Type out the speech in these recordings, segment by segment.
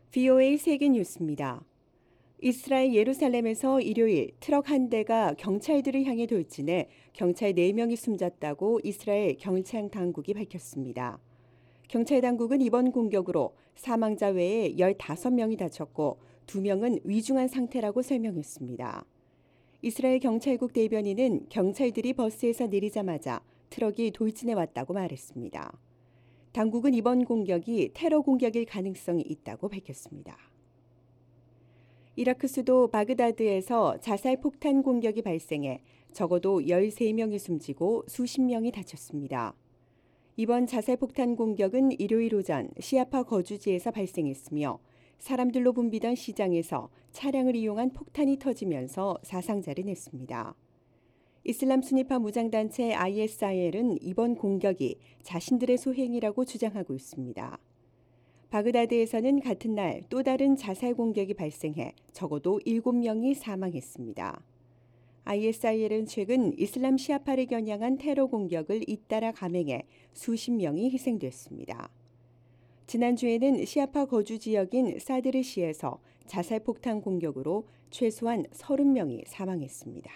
VOA 세계 뉴스입니다. 이스라엘 예루살렘에서 일요일 트럭 한 대가 경찰들을 향해 돌진해 경찰 4명이 숨졌다고 이스라엘 경찰 당국이 밝혔습니다. 경찰 당국은 이번 공격으로 사망자 외에 15명이 다쳤고 2명은 위중한 상태라고 설명했습니다. 이스라엘 경찰국 대변인은 경찰들이 버스에서 내리자마자 트럭이 돌진해 왔다고 말했습니다. 당국은 이번 공격이 테러 공격일 가능성이 있다고 밝혔습니다. 이라크 수도 바그다드에서 자살 폭탄 공격이 발생해 적어도 13명이 숨지고 수십 명이 다쳤습니다. 이번 자살 폭탄 공격은 일요일 오전 시아파 거주지에서 발생했으며 사람들로 붐비던 시장에서 차량을 이용한 폭탄이 터지면서 사상자를 냈습니다. 이슬람 순위파 무장단체 ISIL은 이번 공격이 자신들의 소행이라고 주장하고 있습니다. 바그다드에서는 같은 날 또 다른 자살 공격이 발생해 적어도 7명이 사망했습니다. ISIL은 최근 이슬람 시아파를 겨냥한 테러 공격을 잇따라 감행해 수십 명이 희생됐습니다. 지난주에는 시아파 거주 지역인 사드르시에서 자살 폭탄 공격으로 최소한 30명이 사망했습니다.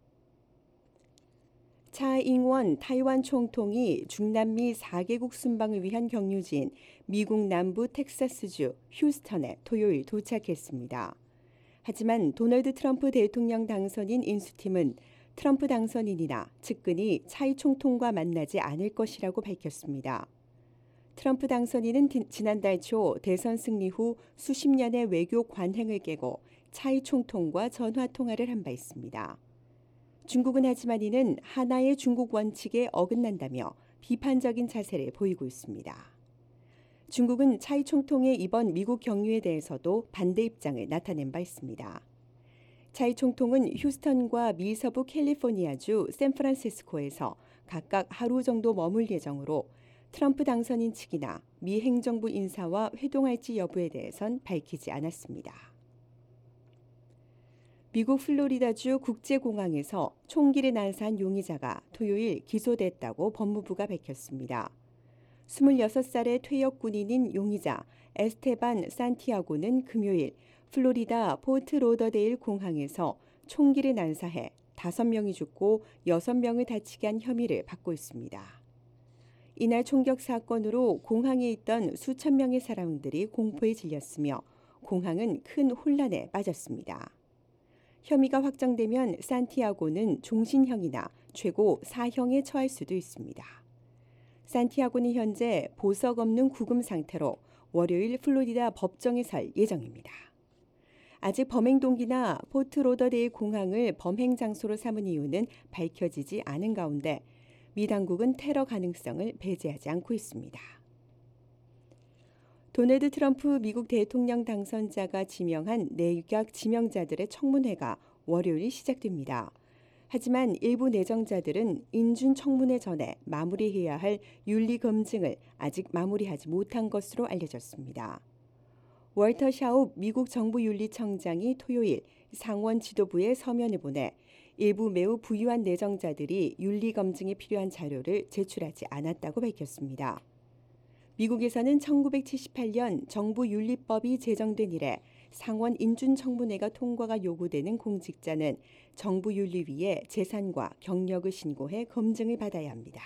차잉원 타이완 총통이 중남미 4개국 순방을 위한 경유지인 미국 남부 텍사스주 휴스턴에 토요일 도착했습니다. 하지만 도널드 트럼프 대통령 당선인 인수팀은 트럼프 당선인이나 측근이 차이 총통과 만나지 않을 것이라고 밝혔습니다. 트럼프 당선인은 지난달 초 대선 승리 후 수십 년의 외교 관행을 깨고 차이 총통과 전화 통화를 한 바 있습니다. 중국은 하지만 이는 하나의 중국 원칙에 어긋난다며 비판적인 자세를 보이고 있습니다. 중국은 차이 총통의 이번 미국 경유에 대해서도 반대 입장을 나타낸 바 있습니다. 차이 총통은 휴스턴과 미서부 캘리포니아주 샌프란시스코에서 각각 하루 정도 머물 예정으로 트럼프 당선인 측이나 미 행정부 인사와 회동할지 여부에 대해선 밝히지 않았습니다. 미국 플로리다주 국제공항에서 총기를 난사한 용의자가 토요일 기소됐다고 법무부가 밝혔습니다. 26살의 퇴역 군인인 용의자 에스테반 산티아고는 금요일 플로리다 포트 로더데일 공항에서 총기를 난사해 5명이 죽고 6명을 다치게 한 혐의를 받고 있습니다. 이날 총격 사건으로 공항에 있던 수천 명의 사람들이 공포에 질렸으며 공항은 큰 혼란에 빠졌습니다. 혐의가 확정되면 산티아고는 종신형이나 최고 4형에 처할 수도 있습니다. 산티아고는 현재 보석 없는 구금 상태로 월요일 플로리다 법정에 설 예정입니다. 아직 범행 동기나 포트 로더데일 공항을 범행 장소로 삼은 이유는 밝혀지지 않은 가운데 미 당국은 테러 가능성을 배제하지 않고 있습니다. 도널드 트럼프 미국 대통령 당선자가 지명한 내각 지명자들의 청문회가 월요일 시작됩니다. 하지만 일부 내정자들은 인준 청문회 전에 마무리해야 할 윤리 검증을 아직 마무리하지 못한 것으로 알려졌습니다. 월터 샤웁 미국 정부윤리청장이 토요일 상원 지도부에 서면을 보내 일부 매우 부유한 내정자들이 윤리 검증에 필요한 자료를 제출하지 않았다고 밝혔습니다. 미국에서는 1978년 정부윤리법이 제정된 이래 상원 인준청문회가 통과가 요구되는 공직자는 정부윤리위에 재산과 경력을 신고해 검증을 받아야 합니다.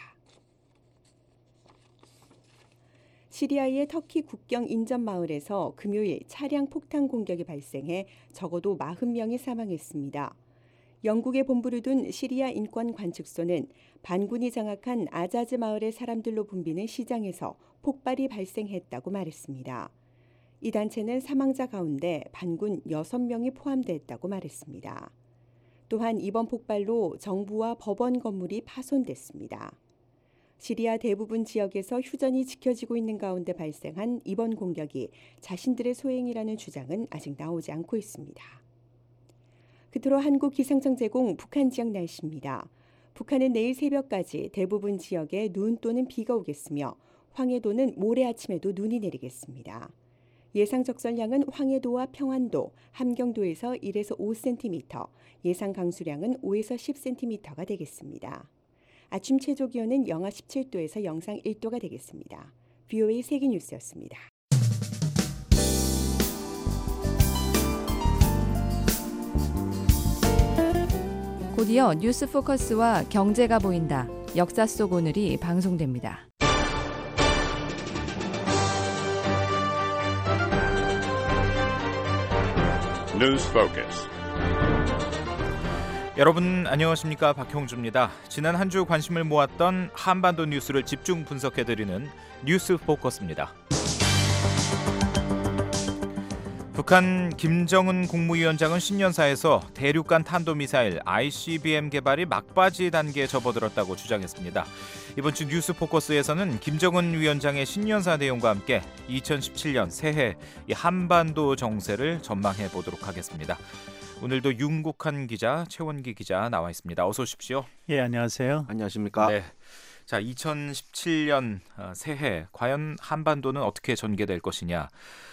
시리아의 터키 국경 인접 마을에서 금요일 차량 폭탄 공격이 발생해 적어도 40명이 사망했습니다. 영국의 본부를 둔 시리아 인권관측소는 반군이 장악한 아자즈 마을의 사람들로 붐비는 시장에서 폭발이 발생했다고 말했습니다. 이 단체는 사망자 가운데 반군 6명이 포함됐다고 말했습니다. 또한 이번 폭발로 정부와 법원 건물이 파손됐습니다. 시리아 대부분 지역에서 휴전이 지켜지고 있는 가운데 발생한 이번 공격이 자신들의 소행이라는 주장은 아직 나오지 않고 있습니다. 끝으로 한국 기상청 제공 북한 지역 날씨입니다. 북한은 내일 새벽까지 대부분 지역에 눈 또는 비가 오겠으며 황해도는 모레 아침에도 눈이 내리겠습니다. 예상 적설량은 황해도와 평안도, 함경도에서 1에서 5cm, 예상 강수량은 5에서 10cm가 되겠습니다. 아침 최저 기온은 영하 17도에서 영상 1도가 되겠습니다. VOA 세계뉴스였습니다. 곧이어 뉴스 포커스와 경제가 보인다. 역사 속 오늘이 방송됩니다. 뉴스 포커스. 여러분 안녕하십니까? 박형주입니다. 지난 한 주 관심을 모았던 한반도 뉴스를 집중 분석해드리는 뉴스 포커스입니다. 북한 김정은 국무위원장은 신년사에서 대륙간 탄도미사일 ICBM 개발이 막바지 단계에 접어들었다고 주장했습니다. 이번 주 뉴스 포커스에서는 김정은 위원장의 신년사 내용과 함께 2017년 새해 한반도 정세를 전망해 보도록 하겠습니다. 오늘도 윤국한 기자, 최원기 기자 나와 있습니다. 어서 오십시오. 예, 안녕하세요. 안녕하십니까? 네. 자, 2017년 새해 과연 한반도는 어떻게 전개될 것이냐,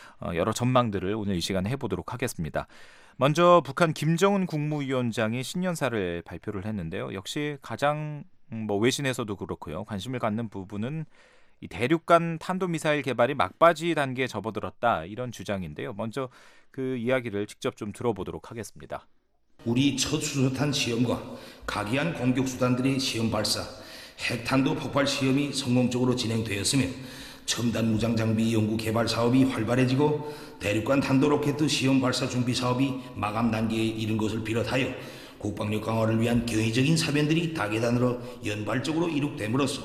여러 전망들을 오늘 이 시간에 해보도록 하겠습니다. 먼저 북한 김정은 국무위원장이 신년사를 발표를 했는데요. 역시 가장 외신에서도 그렇고요. 관심을 갖는 부분은 이 대륙간 탄도미사일 개발이 막바지 단계에 접어들었다, 이런 주장인데요. 먼저 그 이야기를 직접 좀 들어보도록 하겠습니다. 우리 첫 수소탄 시험과 각이한 공격 수단들의 시험 발사, 핵탄도 폭발 시험이 성공적으로 진행되었으며 첨단 무장 장비 연구 개발 사업이 활발해지고 대륙간 탄도 로켓 시험 발사 준비 사업이 마감 단계에 이른 것을 비롯하여 국방력 강화를 위한 경의적인 사변들이 다계단으로 연발적으로 이룩됨으로써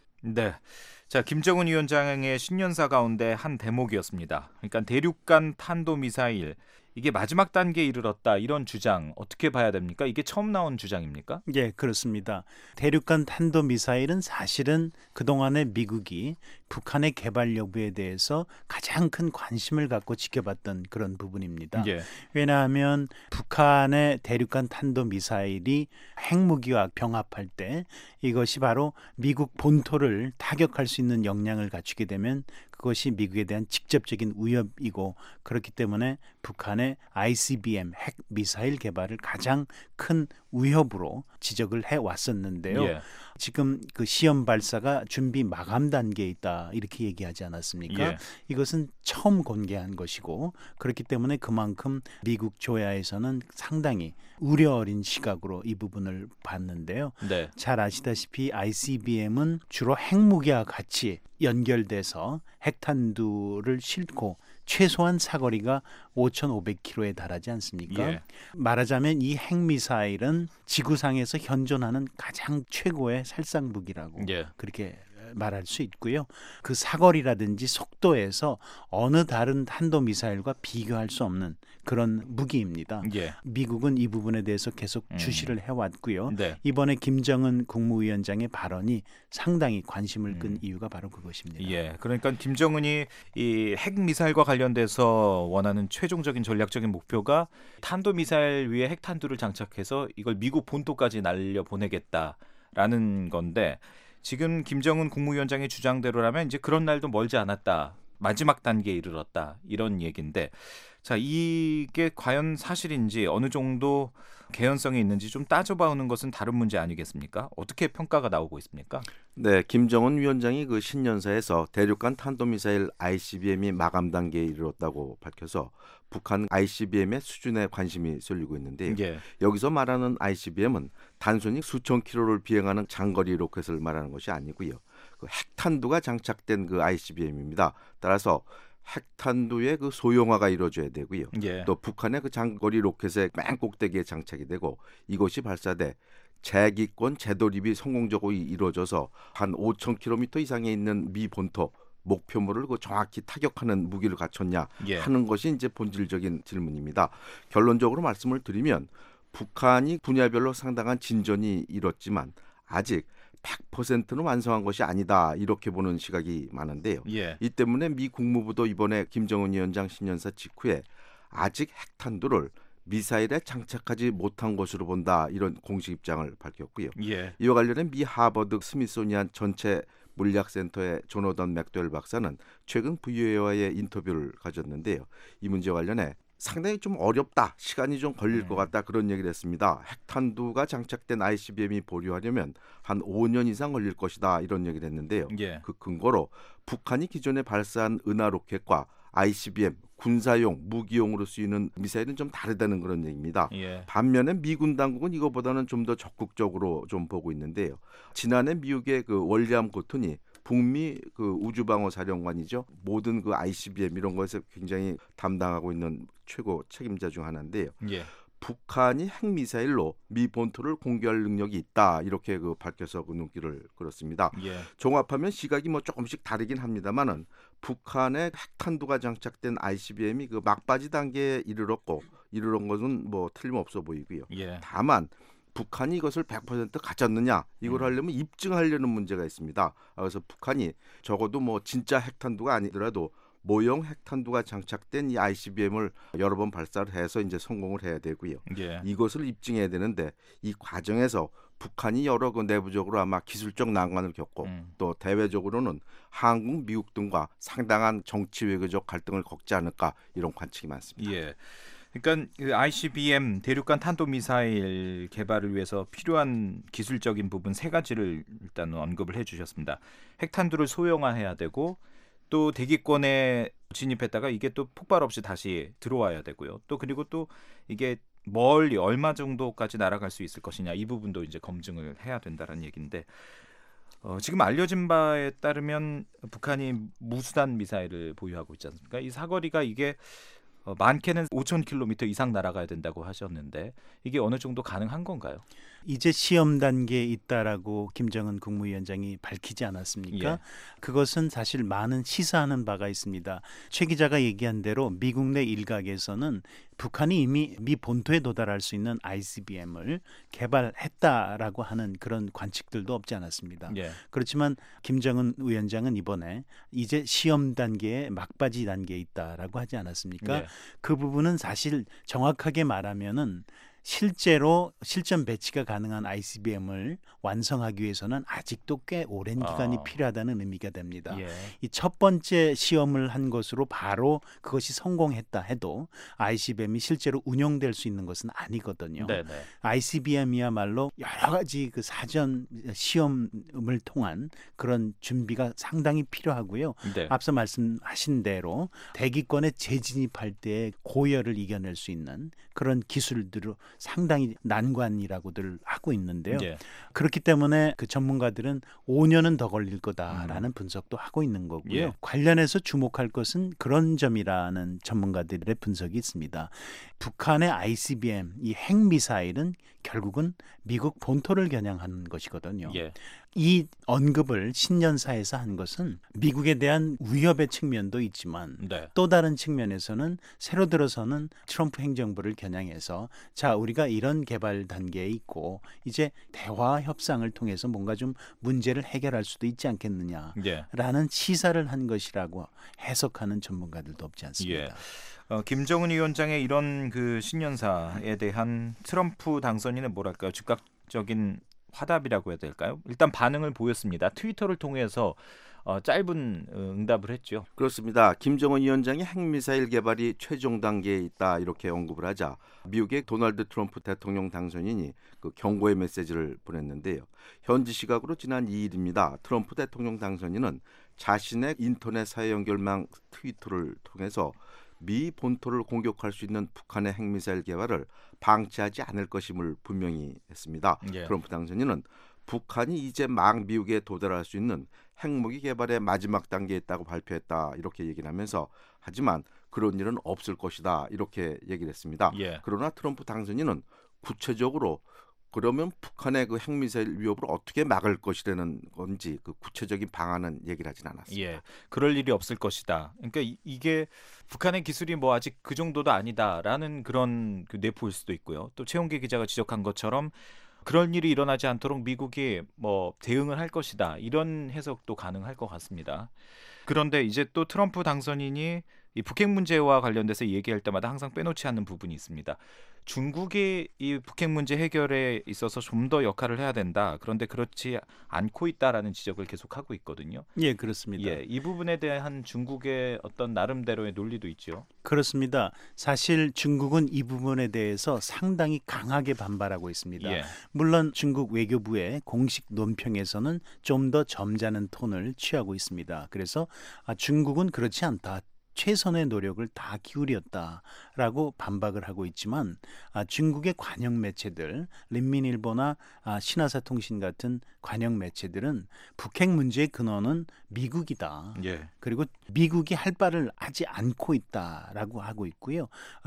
네. 자, 김정은 위원장의 신년사 가운데 한 대목이었습니다. 그러니까 대륙간 탄도미사일, 이게 마지막 단계에 이르렀다, 이런 주장 어떻게 봐야 됩니까? 이게 처음 나온 주장입니까? 예, 그렇습니다. 대륙간 탄도미사일은 사실은 그동안에 미국이 북한의 개발 여부에 대해서 가장 큰 관심을 갖고 지켜봤던 그런 부분입니다. 예. 왜냐하면 북한의 대륙간 탄도미사일이 핵무기와 병합할 때 이것이 바로 미국 본토를 타격할 수 있는 역량을 갖추게 되면 그것이 미국에 대한 직접적인 위협이고, 그렇기 때문에 북한의 ICBM 핵 미사일 개발을 가장 큰 위협으로 지적을 해왔었는데요. 예. 지금 그 시험 발사가 준비 마감 단계에 있다, 이렇게 얘기하지 않았습니까? 예. 이것은 처음 공개한 것이고, 그렇기 때문에 그만큼 미국 조야에서는 상당히 우려 어린 시각으로 이 부분을 봤는데요. 네. 잘 아시다시피 ICBM은 주로 핵무기와 같이 연결돼서 핵탄두를 싣고 최소한 사거리가 5,500km에 달하지 않습니까? 예. 말하자면 이 핵미사일은 지구상에서 현존하는 가장 최고의 살상무기라고 예. 그렇게 말할 수 있고요. 그 사거리라든지 속도에서 어느 다른 탄도미사일과 비교할 수 없는 그런 무기입니다. 예. 미국은 이 부분에 대해서 계속 주시를 해왔고요. 네. 이번에 김정은 국무위원장의 발언이 상당히 관심을 끈 이유가 바로 그것입니다. 예, 그러니까 김정은이 이 핵미사일과 관련돼서 원하는 최종적인 전략적인 목표가 탄도미사일 위에 핵탄두를 장착해서 이걸 미국 본토까지 날려보내겠다라는 건데, 지금 김정은 국무위원장의 주장대로라면 이제 그런 날도 멀지 않았다, 마지막 단계에 이르렀다, 이런 얘기인데, 자, 이게 과연 사실인지 어느 정도 개연성이 있는지 좀 따져보는 것은 다른 문제 아니겠습니까? 어떻게 평가가 나오고 있습니까? 네, 김정은 위원장이 그 신년사에서 대륙간 탄도미사일 ICBM이 마감 단계에 이르렀다고 밝혀서 북한 ICBM의 수준에 관심이 쏠리고 있는데요. 예. 여기서 말하는 ICBM은 단순히 수천 킬로를 비행하는 장거리 로켓을 말하는 것이 아니고요. 그 핵탄두가 장착된 그 ICBM입니다. 따라서 핵탄두의 그 소형화가 이루어져야 되고요. 예. 또 북한의 그 장거리 로켓의 맨 꼭대기에 장착이 되고, 이것이 발사돼 재기권 재도립이 성공적으로 이루어져서 한 5,000km 이상에 있는 미 본토 목표물을 그 정확히 타격하는 무기를 갖췄냐 예. 하는 것이 이제 본질적인 질문입니다. 결론적으로 말씀을 드리면 북한이 분야별로 상당한 진전이 이뤘지만 아직 100%는 완성한 것이 아니다, 이렇게 보는 시각이 많은데요. 예. 이 때문에 미 국무부도 이번에 김정은 위원장 신년사 직후에 아직 핵탄두를 미사일에 장착하지 못한 것으로 본다, 이런 공식 입장을 밝혔고요. 예. 이와 관련해 미 하버드 스미소니안 전체 물리학센터의 조너던 맥도웰 박사는 최근 VOA와의 인터뷰를 가졌는데요. 이 문제 관련해 상당히 좀 어렵다, 시간이 좀 걸릴 것 같다, 그런 얘기를 했습니다. 핵탄두가 장착된 ICBM이 보류하려면 한 5년 이상 걸릴 것이다, 이런 얘기를 했는데요. 예. 그 근거로 북한이 기존에 발사한 은하 로켓과 ICBM 군사용, 무기용으로 쓰이는 미사일은 좀 다르다는 그런 얘기입니다. 예. 반면에 미군 당국은 이거보다는 좀 더 적극적으로 좀 보고 있는데요. 지난해 미국의 그 월리암 고튼이 북미 그 우주방어 사령관이죠. 모든 그 ICBM 이런 것에 굉장히 담당하고 있는 최고 책임자 중 하나인데요. 예. 북한이 핵미사일로 미 본토를 공격할 능력이 있다 이렇게 그 밝혀서 그 눈길을 끌었습니다. 예. 종합하면 시각이 뭐 조금씩 다르긴 합니다만은 북한의 핵탄두가 장착된 ICBM이 그 막바지 단계에 이르렀던 것은 뭐 틀림없어 보이고요. 예. 다만 북한이 이것을 100% 가졌느냐 이걸 하려면 입증하려는 문제가 있습니다. 그래서 북한이 적어도 뭐 진짜 핵탄두가 아니더라도 모형 핵탄두가 장착된 이 ICBM을 여러 번 발사를 해서 이제 성공을 해야 되고요. 예. 이것을 입증해야 되는데 이 과정에서 북한이 여러 그 내부적으로 아마 기술적 난관을 겪고 또 대외적으로는 한국, 미국 등과 상당한 정치 외교적 갈등을 겪지 않을까 이런 관측이 많습니다. 예. 그러니까 그 ICBM 대륙간 탄도미사일 개발을 위해서 필요한 기술적인 부분 세 가지를 일단 언급을 해주셨습니다. 핵탄두를 소형화해야 되고 또 대기권에 진입했다가 이게 또 폭발 없이 다시 들어와야 되고요. 또 그리고 또 이게 멀리 얼마 정도까지 날아갈 수 있을 것이냐 이 부분도 이제 검증을 해야 된다는 얘기인데 지금 알려진 바에 따르면 북한이 무수단 미사일을 보유하고 있지 않습니까? 이 사거리가 이게 많게는 5,000km 이상 날아가야 된다고 하셨는데 이게 어느 정도 가능한 건가요? 이제 시험 단계에 있다라고 김정은 국무위원장이 밝히지 않았습니까? 예. 그것은 사실 많은 시사하는 바가 있습니다. 최 기자가 얘기한 대로 미국 내 일각에서는 북한이 이미 미 본토에 도달할 수 있는 ICBM을 개발했다라고 하는 그런 관측들도 없지 않았습니다. 예. 그렇지만 김정은 위원장은 이번에 이제 시험 단계에 막바지 단계에 있다라고 하지 않았습니까? 예. 그 부분은 사실 정확하게 말하면은 실제로 실전 배치가 가능한 ICBM을 완성하기 위해서는 아직도 꽤 오랜 기간이 필요하다는 의미가 됩니다. 예. 이 첫 번째 시험을 한 것으로 바로 그것이 성공했다 해도 ICBM이 실제로 운용될 수 있는 것은 아니거든요. 네네. ICBM이야말로 여러 가지 그 사전 시험을 통한 그런 준비가 상당히 필요하고요. 네. 앞서 말씀하신 대로 대기권에 재진입할 때 고열을 이겨낼 수 있는 그런 기술들로 상당히 난관이라고들 하고 있는데요. 예. 그렇기 때문에 그 전문가들은 5년은 더 걸릴 거다라는 분석도 하고 있는 거고요. 예. 관련해서 주목할 것은 그런 점이라는 전문가들의 분석이 있습니다. 북한의 ICBM, 이 핵미사일은 결국은 미국 본토를 겨냥하는 것이거든요. 예. 이 언급을 신년사에서 한 것은 미국에 대한 위협의 측면도 있지만 네. 또 다른 측면에서는 새로 들어서는 트럼프 행정부를 겨냥해서 자 우리가 이런 개발 단계에 있고 이제 대화 협상을 통해서 뭔가 좀 문제를 해결할 수도 있지 않겠느냐라는 예. 시사를 한 것이라고 해석하는 전문가들도 없지 않습니다. 예. 김정은 위원장의 이런 그 신년사에 대한 트럼프 당선인의 뭐랄까요 즉각적인 화답이라고 해야 될까요? 일단 반응을 보였습니다. 트위터를 통해서 짧은 응답을 했죠. 그렇습니다. 김정은 위원장이 핵미사일 개발이 최종 단계에 있다 이렇게 언급을 하자 미국의 도널드 트럼프 대통령 당선인이 그 경고의 메시지를 보냈는데요. 현지 시각으로 지난 2일입니다. 트럼프 대통령 당선인은 자신의 인터넷 사회 연결망 트위터를 통해서 미 본토를 공격할 수 있는 북한의 핵미사일 개발을 방치하지 않을 것임을 분명히 했습니다. 예. 트럼프 당선인은 북한이 이제 막 미국에 도달할 수 있는 핵무기 개발의 마지막 단계에 있다고 발표했다 이렇게 얘기를 하면서 하지만 그런 일은 없을 것이다 이렇게 얘기를 했습니다. 예. 그러나 트럼프 당선인은 구체적으로 그러면 북한의 그 핵미사일 위협을 어떻게 막을 것이라는 건지 그 구체적인 방안은 얘기를 하진 않았습니다. 예, 그럴 일이 없을 것이다. 그러니까 이게 북한의 기술이 뭐 아직 그 정도도 아니다라는 그런 그 내포일 수도 있고요. 또 최용기 기자가 지적한 것처럼 그런 일이 일어나지 않도록 미국이 뭐 대응을 할 것이다. 이런 해석도 가능할 것 같습니다. 그런데 이제 또 트럼프 당선인이 이 북핵 문제와 관련돼서 얘기할 때마다 항상 빼놓지 않는 부분이 있습니다. 중국이 이 북핵 문제 해결에 있어서 좀 더 역할을 해야 된다. 그런데 그렇지 않고 있다라는 지적을 계속하고 있거든요. 예, 그렇습니다. 예, 이 부분에 대한 중국의 어떤 나름대로의 논리도 있죠. 그렇습니다. 사실 중국은 이 부분에 대해서 상당히 강하게 반발하고 있습니다. 예. 물론 중국 외교부의 공식 논평에서는 좀 더 점잖은 톤을 취하고 있습니다. 그래서 중국은 그렇지 않다. 최선의 노력을 다 기울였다라고 반박을 하고 있지만 중국의 관영 매체들, 린민일보나 신화사통신 같은 관영 매체들은 북핵 문제의 근원은 미국이다. 예. 그리고 미국이 할 바를 하지 않고 있다라고 하고 있고요.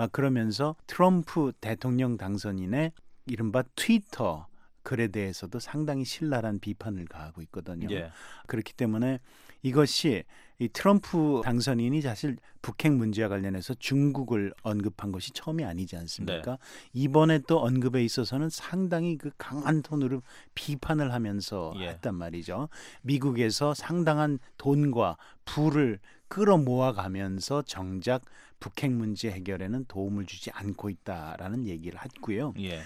그러면서 트럼프 대통령 당선인의 이른바 트위터 글에 대해서도 상당히 신랄한 비판을 가하고 있거든요. 예. 그렇기 때문에 이것이 이 트럼프 당선인이 사실 북핵 문제와 관련해서 중국을 언급한 것이 처음이 아니지 않습니까? 네. 이번에 또 언급에 있어서는 상당히 그 강한 톤으로 비판을 하면서 예. 했단 말이죠. 미국에서 상당한 돈과 부를 끌어모아 가면서 정작 북핵 문제 해결에는 도움을 주지 않고 있다라는 얘기를 했고요. 예.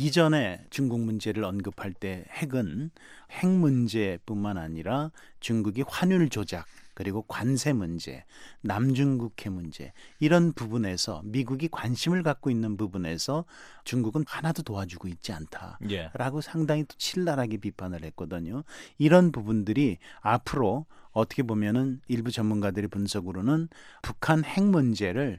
이전에 중국 문제를 언급할 때 핵은 핵 문제뿐만 아니라 중국이 환율 조작 그리고 관세 문제, 남중국해 문제 이런 부분에서 미국이 관심을 갖고 있는 부분에서 중국은 하나도 도와주고 있지 않다라고 예. 상당히 또 신랄하게 비판을 했거든요. 이런 부분들이 앞으로 어떻게 보면은 일부 전문가들의 분석으로는 북한 핵 문제를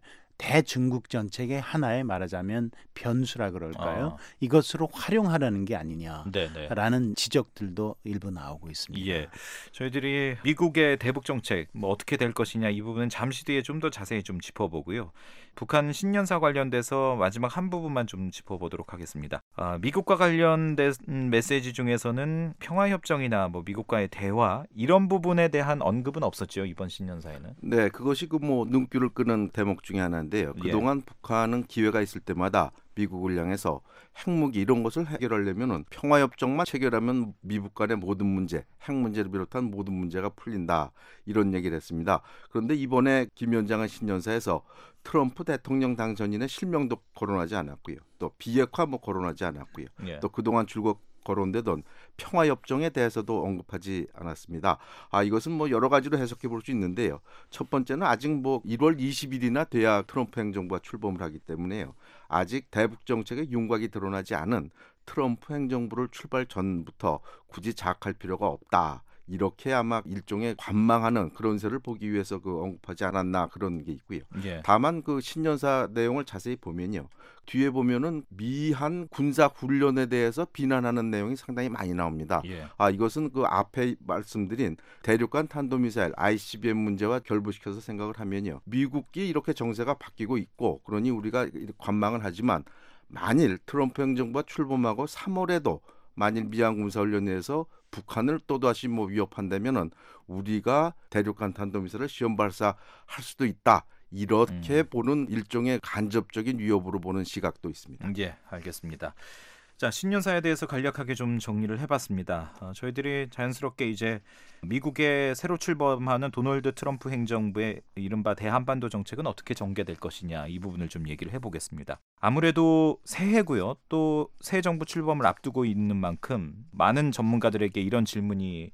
대중국 정책의 하나의 말하자면 변수라 그럴까요? 이것으로 활용하려는 게 아니냐라는 네네. 지적들도 일부 나오고 있습니다. 예, 저희들이 미국의 대북 정책 뭐 어떻게 될 것이냐 이 부분은 잠시 뒤에 좀 더 자세히 좀 짚어보고요. 북한 신년사 관련돼서 마지막 한 부분만 좀 짚어보도록 하겠습니다. 미국과 관련된 메시지 중에서는 평화협정이나 뭐 미국과의 대화 이런 부분에 대한 언급은 없었죠 이번 신년사에는. 네, 그것이 그 뭐 눈길을 끄는 대목 중에 하나인데요. 그동안 북한은 기회가 있을 때마다 미국을 향해서 핵무기 이런 것을 해결하려면은 평화협정만 체결하면 미국 간의 모든 문제, 핵 문제를 비롯한 모든 문제가 풀린다 이런 얘기를 했습니다. 그런데 이번에 김 위원장은 신년사에서 트럼프 대통령 당선인의 실명도 거론하지 않았고요. 또 비핵화 뭐 거론하지 않았고요. 예. 또 그동안 줄곧 거론되던 평화협정에 대해서도 언급하지 않았습니다. 이것은 뭐 여러 가지로 해석해 볼 수 있는데요. 첫 번째는 아직 뭐 1월 20일이나 돼야 트럼프 행정부가 출범을 하기 때문에요. 아직 대북 정책의 윤곽이 드러나지 않은 트럼프 행정부를 출발 전부터 굳이 자학할 필요가 없다. 이렇게 아마 일종의 관망하는 그런 세를 보기 위해서 그 언급하지 않았나 그런 게 있고요. 예. 다만 그 신년사 내용을 자세히 보면요. 뒤에 보면은 미한 군사 훈련에 대해서 비난하는 내용이 상당히 많이 나옵니다. 예. 이것은 그 앞에 말씀드린 대륙간 탄도미사일 ICBM 문제와 결부시켜서 생각을 하면요. 미국이 이렇게 정세가 바뀌고 있고 그러니 우리가 관망을 하지만 만일 트럼프 행정부가 출범하고 3월에도 만일 미한 군사훈련에서 북한을 또다시 뭐 위협한다면은 우리가 대륙간 탄도미사일을 시험 발사할 수도 있다. 이렇게 보는 일종의 간접적인 위협으로 보는 시각도 있습니다. 예, 알겠습니다. 자, 신년사에 대해서 간략하게 좀 정리를 해봤습니다. 저희들이 자연스럽게 이제 미국의 새로 출범하는 도널드 트럼프 행정부의 이른바 대한반도 정책은 어떻게 전개될 것이냐 이 부분을 좀 얘기를 해보겠습니다. 아무래도 새해고요. 또 새 정부 출범을 앞두고 있는 만큼 많은 전문가들에게 이런 질문이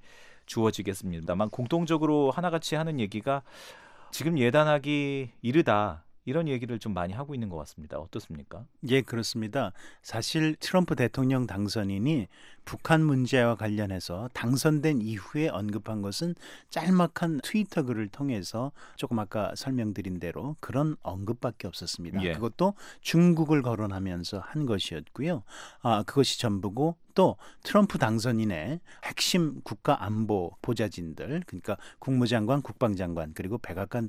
주어지겠습니다만 공통적으로 하나같이 하는 얘기가 지금 예단하기 이르다. 이런 얘기를 좀 많이 하고 있는 것 같습니다. 어떻습니까? 예, 그렇습니다. 사실 트럼프 대통령 당선인이 북한 문제와 관련해서 당선된 이후에 언급한 것은 짤막한 트위터 글을 통해서 조금 아까 설명드린 대로 그런 언급밖에 없었습니다. 예. 그것도 중국을 거론하면서 한 것이었고요. 그것이 전부고 또 트럼프 당선인의 핵심 국가안보 보좌진들 그러니까 국무장관, 국방장관 그리고 백악관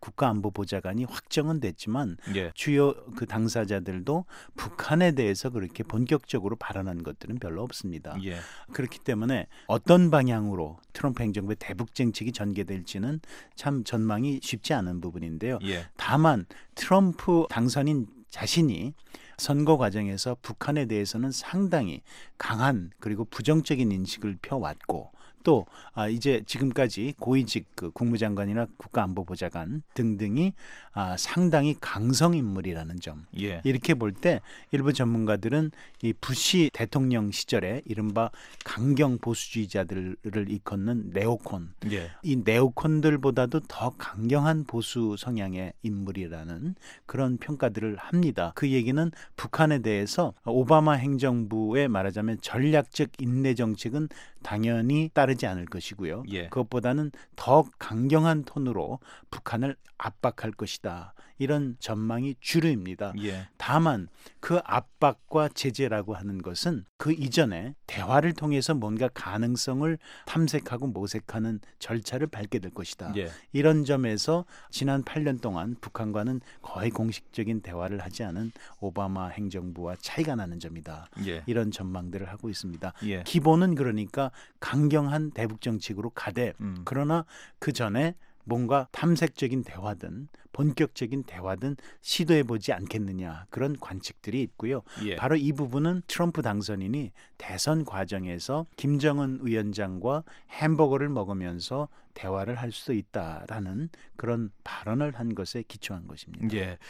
국가안보보좌관이 확정은 됐지만 예. 주요 그 당사자들도 북한에 대해서 그렇게 본격적으로 발언한 것들은 별로 없습니다. 예. 그렇기 때문에 어떤 방향으로 트럼프 행정부의 대북 정책이 전개될지는 참 전망이 쉽지 않은 부분인데요. 예. 다만 트럼프 당선인 자신이 선거 과정에서 북한에 대해서는 상당히 강한 그리고 부정적인 인식을 펴왔고 또 이제 지금까지 고위직 그 국무장관이나 국가안보보좌관 등등이 상당히 강성 인물이라는 점. 예. 이렇게 볼 때 일부 전문가들은 이 부시 대통령 시절에 이른바 강경 보수주의자들을 일컫는 네오콘. 예. 이 네오콘들보다도 더 강경한 보수 성향의 인물이라는 그런 평가들을 합니다. 그 얘기는 북한에 대해서 오바마 행정부의 말하자면 전략적 인내 정책은 당연히 따를 따르지 않을 것이고요. 예. 그것보다는 더 강경한 톤으로 북한을 압박할 것이다. 이런 전망이 주류입니다. 예. 다만 그 압박과 제재라고 하는 것은 그 이전에 대화를 통해서 뭔가 가능성을 탐색하고 모색하는 절차를 밟게 될 것이다. 예. 이런 점에서 지난 8년 동안 북한과는 거의 공식적인 대화를 하지 않은 오바마 행정부와 차이가 나는 점이다. 예. 이런 전망들을 하고 있습니다. 예. 기본은 그러니까 강경한 대북 정책으로 가되 그러나 그 전에 뭔가 탐색적인 대화든 본격적인 대화든 시도해보지 않겠느냐 그런 관측들이 있고요. 예. 바로 이 부분은 트럼프 당선인이 대선 과정에서 김정은 위원장과 햄버거를 먹으면서 대화를 할 수 있다라는 그런 발언을 한 것에 기초한 것입니다. 예.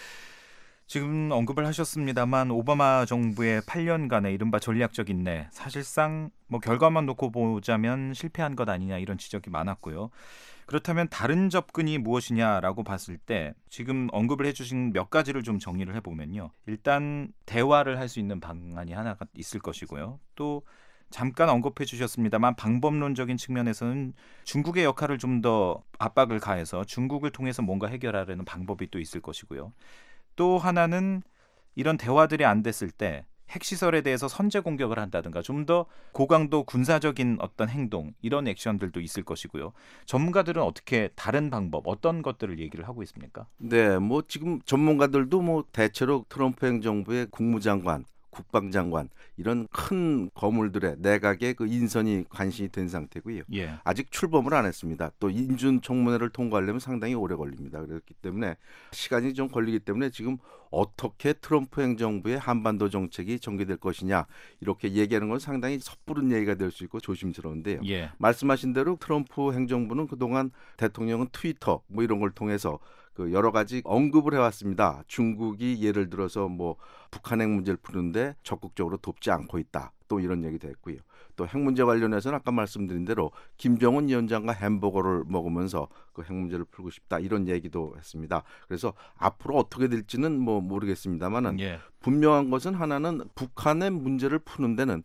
지금 언급을 하셨습니다만 오바마 정부의 8년간의 이른바 전략적 인내 사실상 뭐 결과만 놓고 보자면 실패한 것 아니냐 이런 지적이 많았고요. 그렇다면 다른 접근이 무엇이냐라고 봤을 때 지금 언급을 해주신 몇 가지를 좀 정리를 해보면요. 일단 대화를 할 수 있는 방안이 하나가 있을 것이고요. 또 잠깐 언급해 주셨습니다만 방법론적인 측면에서는 중국의 역할을 좀 더 압박을 가해서 중국을 통해서 뭔가 해결하려는 방법이 또 있을 것이고요. 또 하나는 이런 대화들이 안 됐을 때 핵시설에 대해서 선제 공격을 한다든가 좀 더 고강도 군사적인 어떤 행동 이런 액션들도 있을 것이고요. 전문가들은 어떻게 다른 방법 어떤 것들을 얘기를 하고 있습니까? 네, 뭐 지금 전문가들도 뭐 대체로 트럼프 행정부의 국무장관, 국방장관 이런 큰 거물들의 내각의 그 인선이 간신히 된 상태고요. 예. 아직 출범을 안 했습니다. 또 인준청문회를 통과하려면 상당히 오래 걸립니다. 그렇기 때문에 시간이 좀 걸리기 때문에 지금 어떻게 트럼프 행정부의 한반도 정책이 전개될 것이냐 이렇게 얘기하는 건 상당히 섣부른 얘기가 될 수 있고 조심스러운데요. 예. 말씀하신 대로 트럼프 행정부는 그동안 대통령은 트위터 뭐 이런 걸 통해서 그 여러 가지 언급을 해왔습니다. 중국이 예를 들어서 뭐 북한 핵 문제를 푸는데 적극적으로 돕지 않고 있다. 또 이런 얘기도 했고요. 또 핵 문제 관련해서는 아까 말씀드린 대로 김정은 위원장과 햄버거를 먹으면서 그 핵 문제를 풀고 싶다. 이런 얘기도 했습니다. 그래서 앞으로 어떻게 될지는 뭐 모르겠습니다만은 예. 분명한 것은 하나는 북한의 문제를 푸는 데는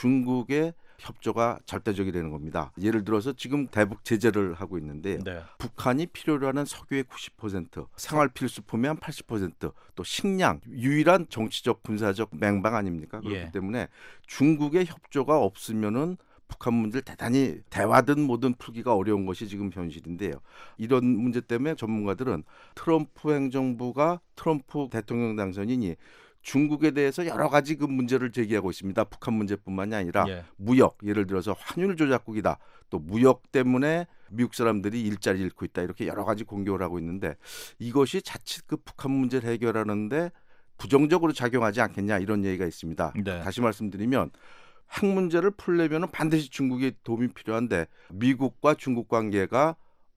중국의 협조가 절대적이 되는 겁니다. 예를 들어서 지금 대북 제재를 하고 있는데 네. 북한이 필요로 하는 석유의 90%, 생활 필수품의 한 80%, 또 식량, 유일한 정치적 군사적 맹방 아닙니까? 그렇기 예. 때문에 중국의 협조가 없으면은 북한 문제를 대단히 대화든 뭐든 풀기가 어려운 것이 지금 현실인데요. 이런 문제 때문에 전문가들은 트럼프 행정부가 트럼프 대통령 당선인이 중국에 대해서 여러 가지 그 문제를 제기하고 있습니다. 북한 문제뿐만이 아니라 예. 무역, 예를 들어서 환율 조작국이다. 또 무역 때문에 미국 사람들이 일자리 잃고 있다. 이렇게 여러 가지 공격을 하고 있는데 이것이 자칫 그 북한 문제를 해결하는데 부정적으로 작용하지 않겠냐 이런 얘기가 있습니다. 네. 다시 말씀드리면 핵 문제를 풀려면 반드시 중국의 도움이 필요한데 미국과 중국 관계가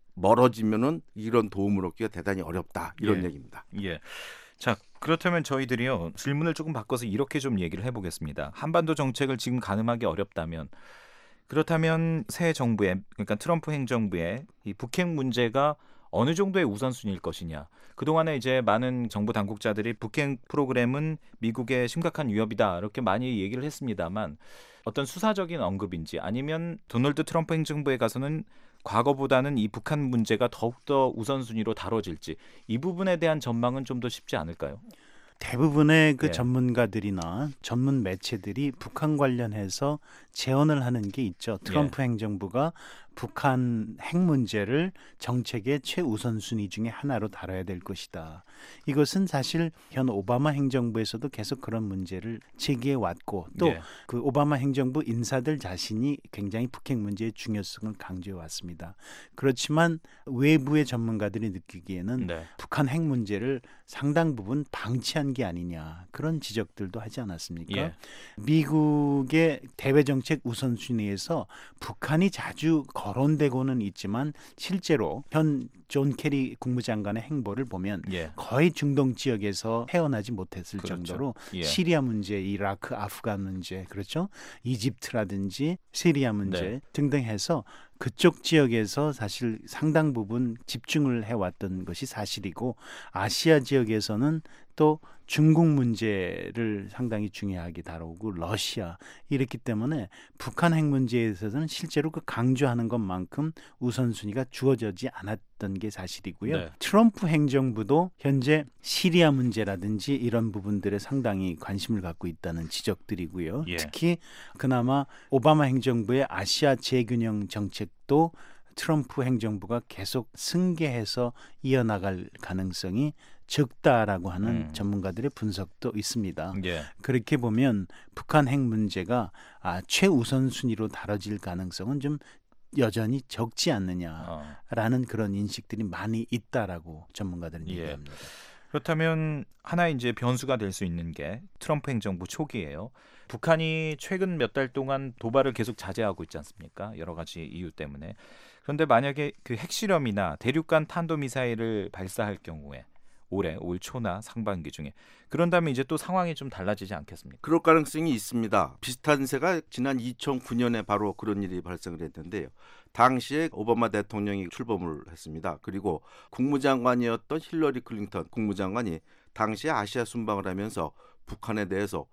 멀어지면은 이런 도움을 얻기가 대단히 어렵다. 이런 예. 얘기입니다. 예. 자, 그렇다면 저희들이요. 질문을 조금 바꿔서 이렇게 좀 얘기를 해보겠습니다. 한반도 정책을 지금 가늠하기 어렵다면 그렇다면 새 정부의 그러니까 트럼프 행정부의 이 북핵 문제가 어느 정도의 우선순위일 것이냐. 그동안에 이제 많은 정부 당국자들이 북핵 프로그램은 미국의 심각한 위협이다. 이렇게 많이 얘기를 했습니다만 어떤 수사적인 언급인지 아니면 도널드 트럼프 행정부에 가서는 과거보다는 이 북한 문제가 더욱더 우선순위로 다뤄질지 이 부분에 대한 전망은 좀 더 쉽지 않을까요? 대부분의 그 예. 전문가들이나 전문 매체들이 북한 관련해서 제언을 하는 게 있죠. 트럼프 행정부가 북한 핵 문제를 정책의 최우선순위 중에 하나로 다뤄야 될 것이다. 이것은 사실 현 오바마 행정부에서도 계속 그런 문제를 제기해 왔고 또 그 오바마 행정부 인사들 자신이 굉장히 북핵 문제의 중요성을 강조해 왔습니다. 그렇지만 외부의 전문가들이 느끼기에는 네. 북한 핵 문제를 상당 부분 방치한 게 아니냐 그런 지적들도 하지 않았습니까? 예. 미국의 대외 정책 우선순위에서 북한이 자주 거론되고는 있지만 실제로 현 존 캐리 국무장관의 행보를 보면 예. 거의 중동 지역에서 헤어나지 못했을 그렇죠. 정도로 예. 시리아 문제, 이라크, 아프간 문제, 그렇죠? 이집트라든지 시리아 문제 네. 등등 해서 그쪽 지역에서 사실 상당 부분 집중을 해왔던 것이 사실이고 아시아 지역에서는 또 중국 문제를 상당히 중요하게 다루고 러시아 이랬기 때문에 북한 핵 문제에 있어서는 실제로 그 강조하는 것만큼 우선순위가 주어지지 않았던 게 사실이고요. 네. 트럼프 행정부도 현재 시리아 문제라든지 이런 부분들에 상당히 관심을 갖고 있다는 지적들이고요. 예. 특히 그나마 오바마 행정부의 아시아 재균형 정책도 트럼프 행정부가 계속 승계해서 이어나갈 가능성이 적다라고 하는 전문가들의 분석도 있습니다. 예. 그렇게 보면 북한 핵 문제가 최우선 순위로 다뤄질 가능성은 좀 여전히 적지 않느냐라는 그런 인식들이 많이 있다라고 전문가들은 예. 얘기합니다. 그렇다면 하나의 이제 변수가 될 수 있는 게 트럼프 행정부 초기예요. 북한이 최근 몇 달 동안 도발을 계속 자제하고 있지 않습니까? 여러 가지 이유 때문에. 그런데 만약에 그 핵실험이나 대륙간 탄도미사일을 발사할 경우에 올해 올 초나 상반기 중에 그런다면 이제 또 상황이 좀 달라지지 않겠습니까? 그럴 가능성이 있습니다. 비슷한 새가 지난 2009년에 바로 그런 일이 발생을 했는데요. 당시에 오바마 대통령이 출범을 했습니다. 그리고 국무장관이었던 힐러리 클린턴 국무장관이 당시에 아시아 순방을 하면서 북한에 대해서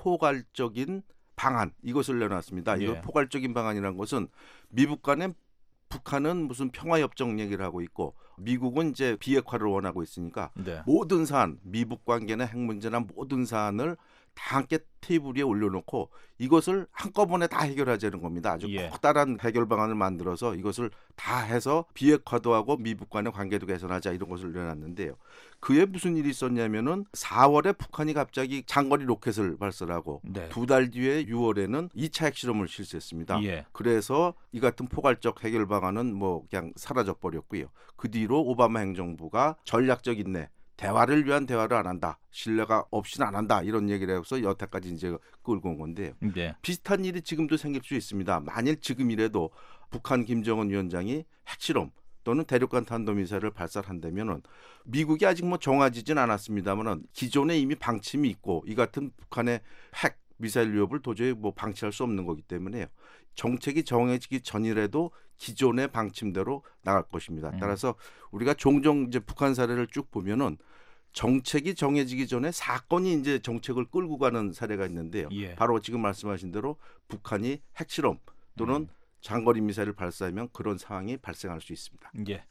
포괄적인 방안 이것을 내놨습니다. 예. 이거 포괄적인 방안이라는 것은 미국 간에 북한은 무슨 평화협정 얘기를 하고 있고 미국은 이제 비핵화를 원하고 있으니까 네. 모든 사안, 미북 관계나 핵 문제나 모든 사안을 다 함께 테이블 위에 올려놓고 이것을 한꺼번에 다 해결하자는 겁니다. 아주 예. 커다란 해결 방안을 만들어서 이것을 다 해서 비핵화도 하고 미북 간의 관계도 개선하자 이런 것을 내놨는데요. 그에 무슨 일이 있었냐면은 4월에 북한이 갑자기 장거리 로켓을 발사하고 네. 2달 뒤에 6월에는 2차 핵실험을 실시했습니다. 예. 그래서 이 같은 포괄적 해결 방안은 뭐 그냥 사라져 버렸고요. 그 뒤로 오바마 행정부가 전략적 인내 대화를 위한 대화를 안 한다. 신뢰가 없이는 안 한다. 이런 얘기를 해서 여태까지 이제 끌고 온 건데요. 네. 비슷한 일이 지금도 생길 수 있습니다. 만일 지금이라도 북한 김정은 위원장이 핵실험 또는 대륙간 탄도미사일을 발사한다면은 미국이 아직 뭐 정해지진 않았습니다만은 기존에 이미 방침이 있고 이 같은 북한의 핵 미사일 위협을 도저히 뭐 방치할 수 없는 거기 때문에요. 정책이 정해지기 전이라도 기존의 방침대로 나갈 것입니다. 따라서 우리가 종종 이제 북한 사례를 쭉 보면은 정책이 정해지기 전에 사건이 이제 정책을 끌고 가는 사례가 있는데요. 예. 바로 지금 말씀하신 대로 북한이 핵실험 또는 장거리 미사일을 발사하면 그런 상황이 발생할 수 있습니다. 예.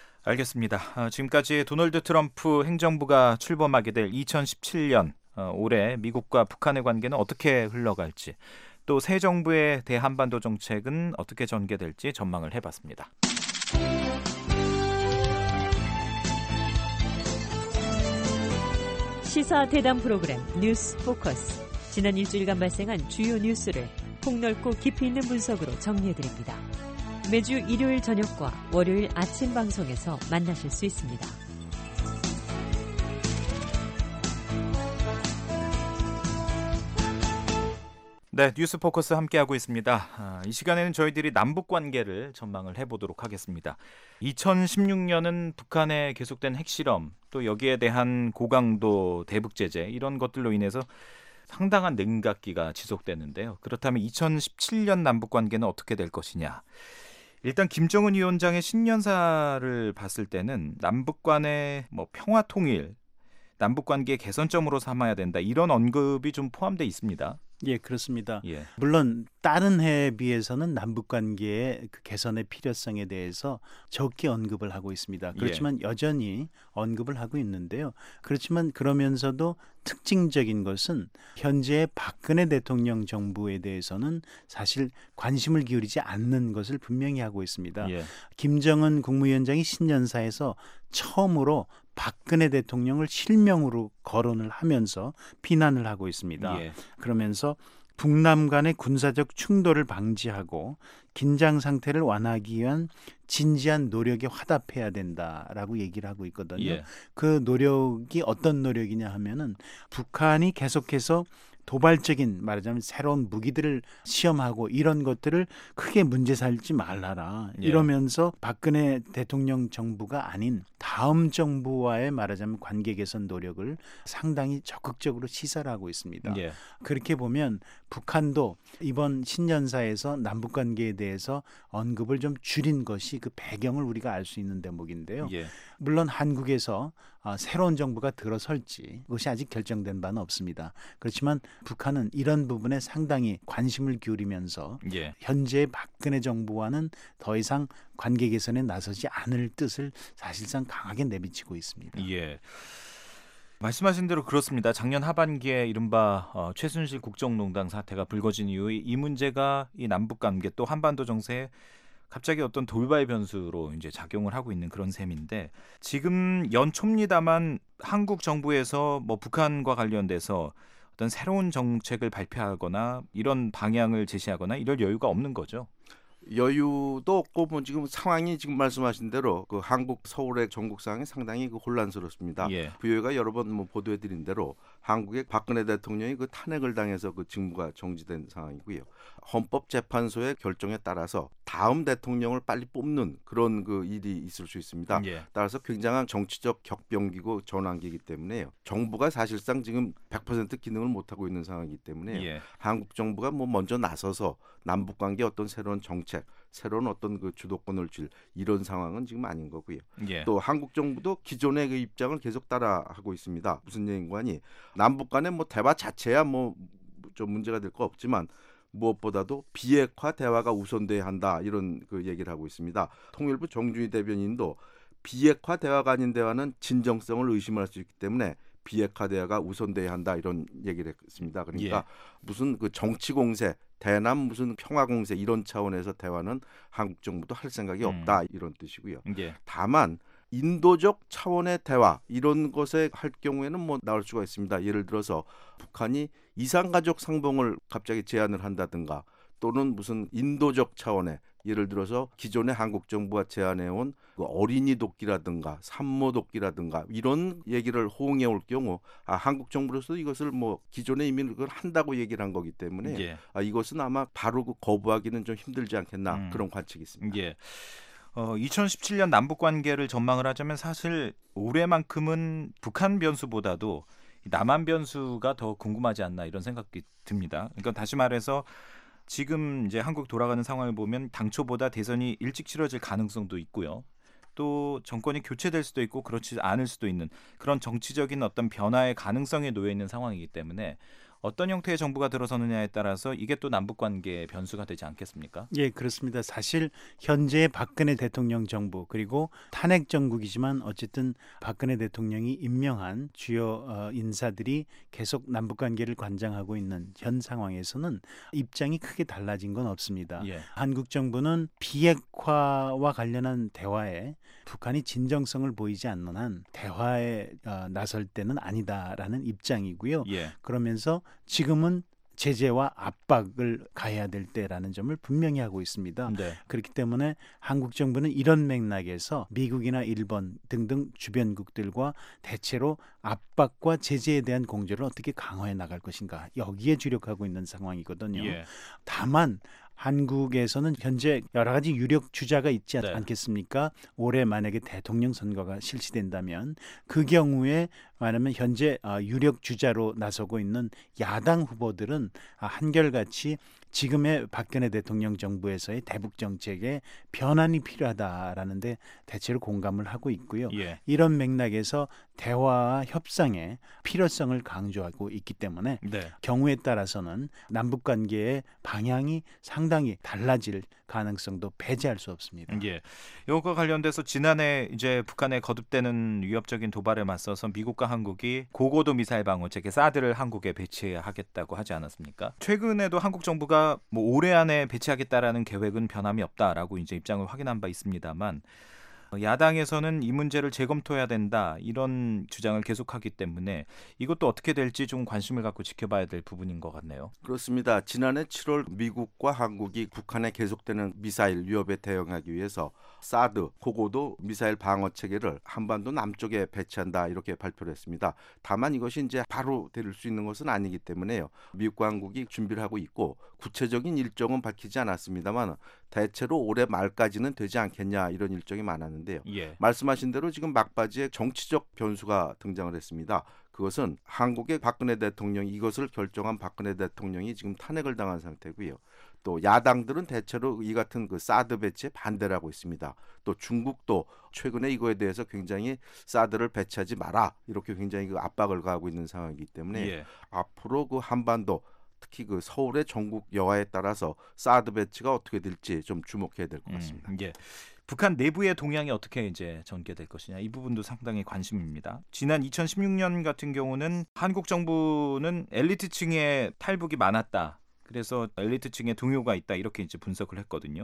알겠습니다. 지금까지 도널드 트럼프 행정부가 출범하게 될 2017년 올해 미국과 북한의 관계는 어떻게 흘러갈지 또 새 정부의 대한반도 정책은 어떻게 전개될지 전망을 해봤습니다. 시사 대담 프로그램 뉴스 포커스. 지난 일주일간 발생한 주요 뉴스를 폭넓고 깊이 있는 분석으로 정리해드립니다. 매주 일요일 저녁과 월요일 아침 방송에서 만나실 수 있습니다. 네, 뉴스 포커스 함께하고 있습니다. 이 시간에는 저희들이 남북 관계를 전망을 해보도록 하겠습니다. 2016년은 북한의 계속된 핵실험, 또 여기에 대한 고강도 대북 제재 이런 것들로 인해서 상당한 냉각기가 지속되는데요. 그렇다면 2017년 남북 관계는 어떻게 될 것이냐? 일단 김정은 위원장의 신년사를 봤을 때는 남북 간의 평화 통일, 남북 관계 개선점으로 삼아야 된다 이런 언급이 좀 포함되어 있습니다. 예, 그렇습니다. 예. 물론 다른 해에 비해서는 남북 관계의 그 개선의 필요성에 대해서 적게 언급을 하고 있습니다. 그렇지만 여전히 언급을 하고 있는데요. 그렇지만 그러면서도 특징적인 것은 현재 박근혜 대통령 정부에 대해서는 사실 관심을 기울이지 않는 것을 분명히 하고 있습니다. 예. 김정은 국무위원장이 신년사에서 처음으로 박근혜 대통령을 실명으로 거론을 하면서 비난을 하고 있습니다. 예. 그러면서 북남 간의 군사적 충돌을 방지하고 긴장 상태를 완화하기 위한 진지한 노력에 화답해야 된다라고 얘기를 하고 있거든요. 예. 그 노력이 어떤 노력이냐 하면은 북한이 계속해서 도발적인 말하자면 새로운 무기들을 시험하고 이런 것들을 크게 문제 삼지 말라라. 예. 이러면서 박근혜 대통령 정부가 아닌 다음 정부와의 말하자면 관계 개선 노력을 상당히 적극적으로 시사를 하고 있습니다. 예. 그렇게 보면 북한도 이번 신년사에서 남북 관계에 대해서 언급을 좀 줄인 것이 그 배경을 우리가 알 수 있는 대목인데요. 예. 물론 한국에서 새로운 정부가 들어설지 그것이 아직 결정된 바는 없습니다. 그렇지만 북한은 이런 부분에 상당히 관심을 기울이면서 예. 현재 박근혜 정부와는 더 이상 관계 개선에 나서지 않을 뜻을 사실상 강하게 내비치고 있습니다. 예. 말씀하신 대로 그렇습니다. 작년 하반기에 이른바 최순실 국정농단 사태가 불거진 이후에 이 문제가 이 남북 관계 또 한반도 정세에 갑자기 어떤 돌발 변수로 이제 작용을 하고 있는 그런 셈인데 지금 연초입니다만 한국 정부에서 뭐 북한과 관련돼서 어떤 새로운 정책을 발표하거나 이런 방향을 제시하거나 이럴 여유가 없는 거죠. 여유도 없고 뭐 지금 상황이 지금 말씀하신 대로 그 한국 서울의 전국 상황이 상당히 그 혼란스럽습니다. 예. 부여가 여러 번 뭐 보도해드린 대로 한국의 박근혜 대통령이 그 탄핵을 당해서 그 직무가 정지된 상황이고요. 헌법재판소의 결정에 따라서 다음 대통령을 빨리 뽑는 그런 그 일이 있을 수 있습니다. 예. 따라서 굉장한 정치적 격변기고 전환기이기 때문에요. 정부가 사실상 지금 100% 기능을 못하고 있는 상황이기 때문에 예. 한국 정부가 뭐 먼저 나서서 남북 관계 어떤 새로운 정책, 새로운 어떤 그 주도권을 줄 이런 상황은 지금 아닌 거고요. 예. 또 한국 정부도 기존의 그 입장을 계속 따라하고 있습니다. 무슨 얘기인가니 남북 간의 뭐 대화 자체야 뭐 좀 문제가 될 거 없지만 무엇보다도 비핵화 대화가 우선돼야 한다 이런 그 얘기를 하고 있습니다. 통일부 정준희 대변인도 비핵화 대화가 아닌 대화는 진정성을 의심할 수 있기 때문에 비핵화 대화가 우선돼야 한다 이런 얘기를 했습니다. 그러니까 예. 무슨 그 정치 공세, 대남 무슨 평화 공세 이런 차원에서 대화는 한국 정부도 할 생각이 없다 이런 뜻이고요. 예. 다만 인도적 차원의 대화 이런 것에 할 경우에는 뭐 나올 수가 있습니다. 예를 들어서 북한이 이산가족 상봉을 갑자기 제안을 한다든가 또는 무슨 인도적 차원의 예를 들어서 기존의 한국 정부가 제안해온 그 어린이 돕기라든가 산모 돕기라든가 이런 얘기를 호응해 올 경우 한국 정부로서 이것을 뭐 기존에 이미 그걸 한다고 얘기를 한 거기 때문에 예. 이것은 아마 바로 그 거부하기는 좀 힘들지 않겠나 그런 관측이 있습니다. 예. 2017년 남북 관계를 전망을 하자면 사실 올해만큼은 북한 변수보다도 남한 변수가 더 궁금하지 않나 이런 생각이 듭니다. 그러니까 다시 말해서 지금 이제 한국 돌아가는 상황을 보면 당초보다 대선이 일찍 치러질 가능성도 있고요. 또 정권이 교체될 수도 있고 그렇지 않을 수도 있는 그런 정치적인 어떤 변화의 가능성에 놓여 있는 상황이기 때문에 어떤 형태의 정부가 들어서느냐에 따라서 이게 또 남북관계의 변수가 되지 않겠습니까? 예, 그렇습니다. 사실 현재 박근혜 대통령 정부 그리고 탄핵 정국이지만 어쨌든 박근혜 대통령이 임명한 주요 인사들이 계속 남북관계를 관장하고 있는 현 상황에서는 입장이 크게 달라진 건 없습니다. 예. 한국 정부는 비핵화와 관련한 대화에 북한이 진정성을 보이지 않는 한 대화에 나설 때는 아니다라는 입장이고요. 예. 그러면서 지금은 제재와 압박을 가해야 될 때라는 점을 분명히 하고 있습니다. 네. 그렇기 때문에 한국 정부는 이런 맥락에서 미국이나 일본 등등 주변국들과 대체로 압박과 제재에 대한 공조를 어떻게 강화해 나갈 것인가 여기에 주력하고 있는 상황이거든요. 예. 다만 한국에서는 현재 여러 가지 유력 주자가 있지 네. 않겠습니까? 올해 만약에 대통령 선거가 실시된다면 그 경우에 말하면 현재 유력 주자로 나서고 있는 야당 후보들은 한결같이 지금의 박근혜 대통령 정부에서의 대북 정책에 변환이 필요하다라는 데 대체로 공감을 하고 있고요. 예. 이런 맥락에서 대화와 협상의 필요성을 강조하고 있기 때문에 네. 경우에 따라서는 남북 관계의 방향이 상당히 달라질 가능성도 배제할 수 없습니다. 예. 이것과 관련돼서 지난해 이제 북한의 거듭되는 위협적인 도발에 맞서서 미국과 한국이 고고도 미사일 방어체계 사드를 한국에 배치하겠다고 하지 않았습니까? 최근에도 한국 정부가 뭐 올해 안에 배치하겠다라는 계획은 변함이 없다라고 이제 입장을 확인한 바 있습니다만 야당에서는 이 문제를 재검토해야 된다 이런 주장을 계속하기 때문에 이것도 어떻게 될지 좀 관심을 갖고 지켜봐야 될 부분인 것 같네요. 그렇습니다. 지난해 7월 미국과 한국이 북한에 계속되는 미사일 위협에 대응하기 위해서 사드 고고도 미사일 방어 체계를 한반도 남쪽에 배치한다 이렇게 발표를 했습니다. 다만 이것이 이제 바로 될 수 있는 것은 아니기 때문에요. 미국과 한국이 준비를 하고 있고 구체적인 일정은 밝히지 않았습니다만 대체로 올해 말까지는 되지 않겠냐 이런 일정이 많았는데요. 예. 말씀하신 대로 지금 막바지에 정치적 변수가 등장을 했습니다. 그것은 한국의 박근혜 대통령이 이것을 결정한 박근혜 대통령이 지금 탄핵을 당한 상태고요. 또 야당들은 대체로 이 같은 그 사드 배치에 반대를 하고 있습니다. 또 중국도 최근에 이거에 대해서 굉장히 사드를 배치하지 마라 이렇게 굉장히 그 압박을 가하고 있는 상황이기 때문에 예. 앞으로 그 한반도 특히 그 서울의 전국 여하에 따라서 사드 배치가 어떻게 될지 좀 주목해야 될 것 같습니다. 예. 북한 내부의 동향이 어떻게 이제 전개될 것이냐 이 부분도 상당히 관심입니다. 지난 2016년 같은 경우는 한국 정부는 엘리트층의 탈북이 많았다. 그래서 엘리트층의 동요가 있다 이렇게 이제 분석을 했거든요.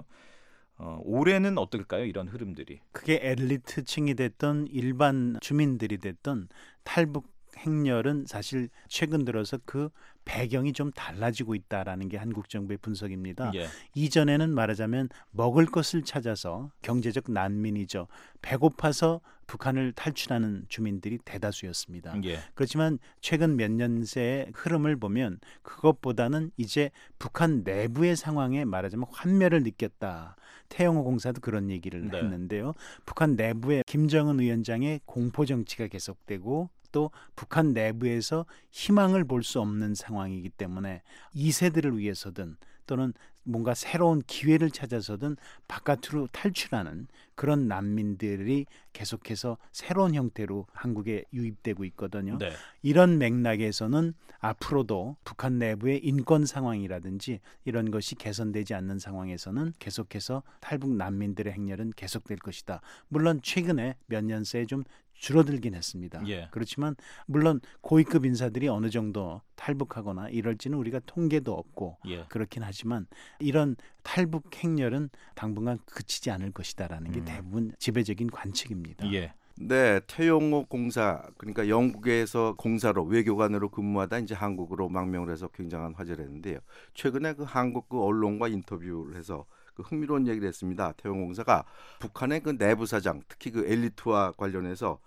올해는 어떨까요? 이런 흐름들이. 그게 엘리트층이 됐던 일반 주민들이 됐던 탈북 행렬은 사실 최근 들어서 그 배경이 좀 달라지고 있다라는 게 한국 정부의 분석입니다. 예. 이전에는 말하자면 먹을 것을 찾아서 경제적 난민이죠. 배고파서 북한을 탈출하는 주민들이 대다수였습니다. 예. 그렇지만 최근 몇 년새의 흐름을 보면 그것보다는 이제 북한 내부의 상황에 말하자면 환멸을 느꼈다. 태영호 공사도 그런 얘기를 네. 했는데요. 북한 내부에 김정은 위원장의 공포 정치가 계속되고 또 북한 내부에서 희망을 볼 수 없는 상황이기 때문에 2세들을 위해서든 또는 뭔가 새로운 기회를 찾아서든 바깥으로 탈출하는 그런 난민들이 계속해서 새로운 형태로 한국에 유입되고 있거든요. 네. 이런 맥락에서는 앞으로도 북한 내부의 인권 상황이라든지 이런 것이 개선되지 않는 상황에서는 계속해서 탈북 난민들의 행렬은 계속될 것이다. 물론 최근에 몇 년 새에 좀 줄어들긴 했습니다. 예. 그렇지만 물론 고위급 인사들이 어느 정도 탈북하거나 이럴지는 우리가 통계도 없고 예. 그렇긴 하지만 이런 탈북 행렬은 당분간 그치지 않을 것이다라는 게 대부분 지배적인 관측입니다. 예. 네, 태용호 공사 그러니까 영국에서 공사로 외교관으로 근무하다 이제 한국으로 망명을 해서 굉장한 화제를 했는데요. 최근에 그 한국 그 언론과 인터뷰를 해서 그 흥미로운 얘기를 했습니다. 태용호 공사가 북한의 그 내부 사장, 특히 그 엘리트와 관련해서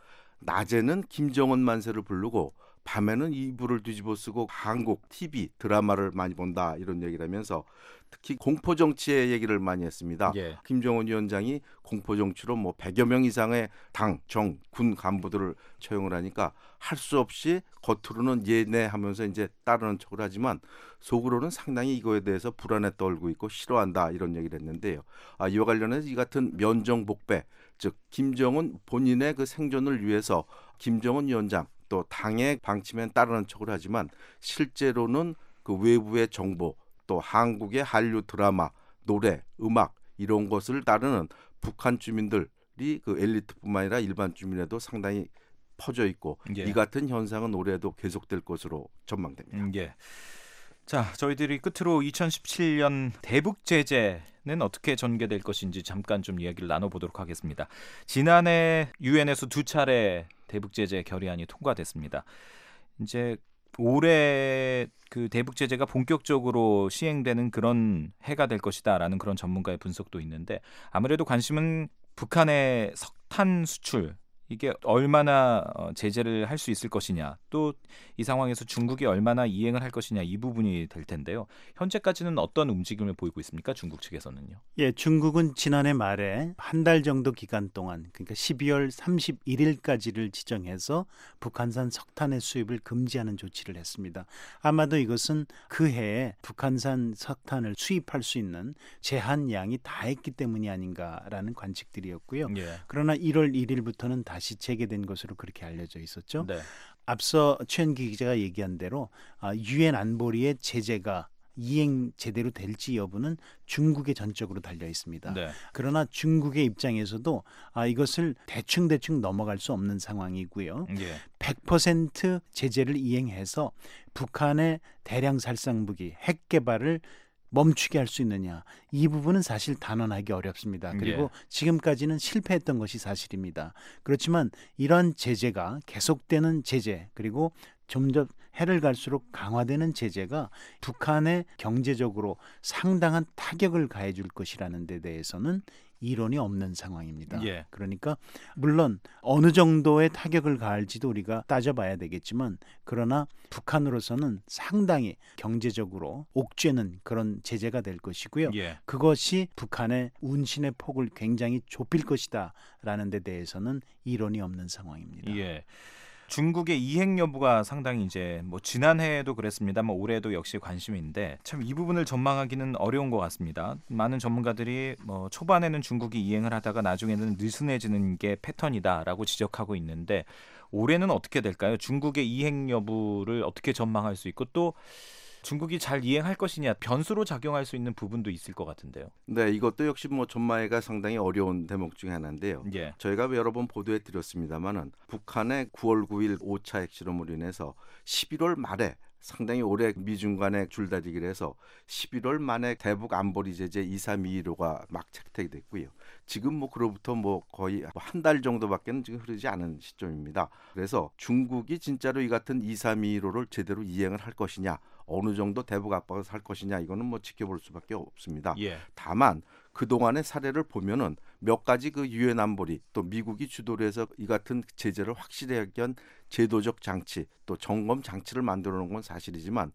낮에는 김정은 만세를 부르고 밤에는 이불을 뒤집어 쓰고 한국 TV 드라마를 많이 본다 이런 얘기를 하면서 특히 공포 정치의 얘기를 많이 했습니다. 예. 김정은 위원장이 공포 정치로 뭐 100여 명 이상의 당, 정, 군 간부들을 처형을 하니까 할 수 없이 겉으로는 예내하면서 이제 따르는 척을 하지만 속으로는 상당히 이거에 대해서 불안에 떨고 있고 싫어한다 이런 얘기를 했는데요. 이와 관련해서 이 같은 면정복배, 즉 김정은 본인의 그 생존을 위해서 김정은 위원장 또 당의 방침에 따르는 척을 하지만 실제로는 그 외부의 정보 또 한국의 한류 드라마, 노래, 음악 이런 것을 따르는 북한 주민들이 그 엘리트뿐만 아니라 일반 주민에도 상당히 퍼져 있고 예. 이 같은 현상은 올해도 계속될 것으로 전망됩니다. 예. 자, 저희들이 끝으로 2017년 대북 제재는 어떻게 전개될 것인지 잠깐 좀 이야기를 나눠보도록 하겠습니다. 지난해 유엔에서 2차례 대북 제재 결의안이 통과됐습니다. 이제 올해 그 대북 제재가 본격적으로 시행되는 그런 해가 될 것이다라는 그런 전문가의 분석도 있는데 아무래도 관심은 북한의 석탄 수출 이게 얼마나 제재를 할 수 있을 것이냐 또 이 상황에서 중국이 얼마나 이행을 할 것이냐 이 부분이 될 텐데요. 현재까지는 어떤 움직임을 보이고 있습니까? 중국 측에서는요. 예, 중국은 지난해 말에 한 달 정도 기간 동안 그러니까 12월 31일까지를 지정해서 북한산 석탄의 수입을 금지하는 조치를 했습니다. 아마도 이것은 그 해에 북한산 석탄을 수입할 수 있는 제한량이 다했기 때문이 아닌가라는 관측들이었고요. 예. 그러나 1월 1일부터는 다시 재개된 것으로 그렇게 알려져 있었죠. 네. 앞서 최현기 기자가 얘기한 대로 유엔 안보리의 제재가 이행 제대로 될지 여부는 중국에 전적으로 달려 있습니다. 네. 그러나 중국의 입장에서도 이것을 대충 넘어갈 수 없는 상황이고요. 예. 100% 제재를 이행해서 북한의 대량 살상무기 핵 개발을 멈추게 할 수 있느냐, 이 부분은 사실 단언하기 어렵습니다. 그리고 예. 지금까지는 실패했던 것이 사실입니다. 그렇지만 이런 제재가 계속되는 제재, 그리고 점점 해를 갈수록 강화되는 제재가 북한에 경제적으로 상당한 타격을 가해줄 것이라는 데 대해서는 이론이 없는 상황입니다. 예. 그러니까 물론 어느 정도의 타격을 가할지도 우리가 따져봐야 되겠지만, 그러나 북한으로서는 상당히 경제적으로 옥죄는 그런 제재가 될 것이고요. 예. 그것이 북한의 운신의 폭을 굉장히 좁힐 것이다 라는 데 대해서는 이론이 없는 상황입니다. 예. 중국의 이행 여부가 상당히 이제 뭐 지난해에도 그랬습니다만 올해도 역시 관심인데, 참 이 부분을 전망하기는 어려운 것 같습니다. 많은 전문가들이 뭐 초반에는 중국이 이행을 하다가 나중에는 느슨해지는 게 패턴이다라고 지적하고 있는데, 올해는 어떻게 될까요? 중국의 이행 여부를 어떻게 전망할 수 있고, 또 중국이 잘 이행할 것이냐, 변수로 작용할 수 있는 부분도 있을 것 같은데요. 네, 이것도 역시 뭐 전망하기가 상당히 어려운 대목 중에 하나인데요. 예. 저희가 여러 번 보도해 드렸습니다만은 북한의 9월 9일 5차 핵실험으로 인해서 11월 말에 상당히 오래 미중 간의 줄다리기를 해서 11월 만에 대북 안보리 제재 2321호가 막 채택됐고요. 지금 뭐 그로부터 뭐 거의 한 달 정도밖에는 지금 흐르지 않은 시점입니다. 그래서 중국이 진짜로 이 같은 2321호를 제대로 이행을 할 것이냐, 어느 정도 대북 압박을 할 것이냐, 이거는 뭐 지켜볼 수밖에 없습니다. 예. 다만 그동안의 사례를 보면은 몇 가지 그 유엔 안보리, 또 미국이 주도를 해서 이 같은 제재를 확실하게 한 제도적 장치, 또 점검 장치를 만들어 놓은 건 사실이지만,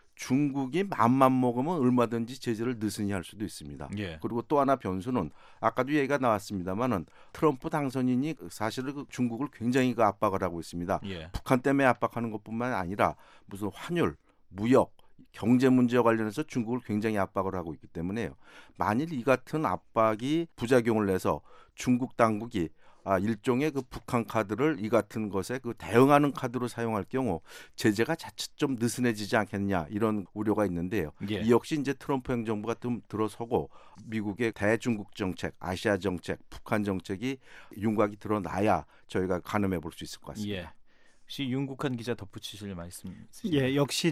중국이 맘만 먹으면 얼마든지 제재를 느슨히 할 수도 있습니다. 예. 그리고 또 하나 변수는 아까도 얘기가 나왔습니다만은 트럼프 당선인이 사실은 그 중국을 굉장히 그 압박을 하고 있습니다. 예. 북한 때문에 압박하는 것뿐만 아니라 무슨 환율, 무역, 경제 문제와 관련해서 중국을 굉장히 압박을 하고 있기 때문에요. 만일 이 같은 압박이 부작용을 내서 중국 당국이 일종의 그 북한 카드를 이 같은 것에 그 대응하는 카드로 사용할 경우 제재가 자칫 좀 느슨해지지 않겠냐, 이런 우려가 있는데요. 예. 이 역시 이제 트럼프 행정부가 좀 들어서고 미국의 대중국 정책, 아시아 정책, 북한 정책이 윤곽이 드러나야 저희가 가늠해 볼 수 있을 것 같습니다. 예. 혹시 윤국한 기자 덧붙이실 말씀 있으신가요? 예, 역시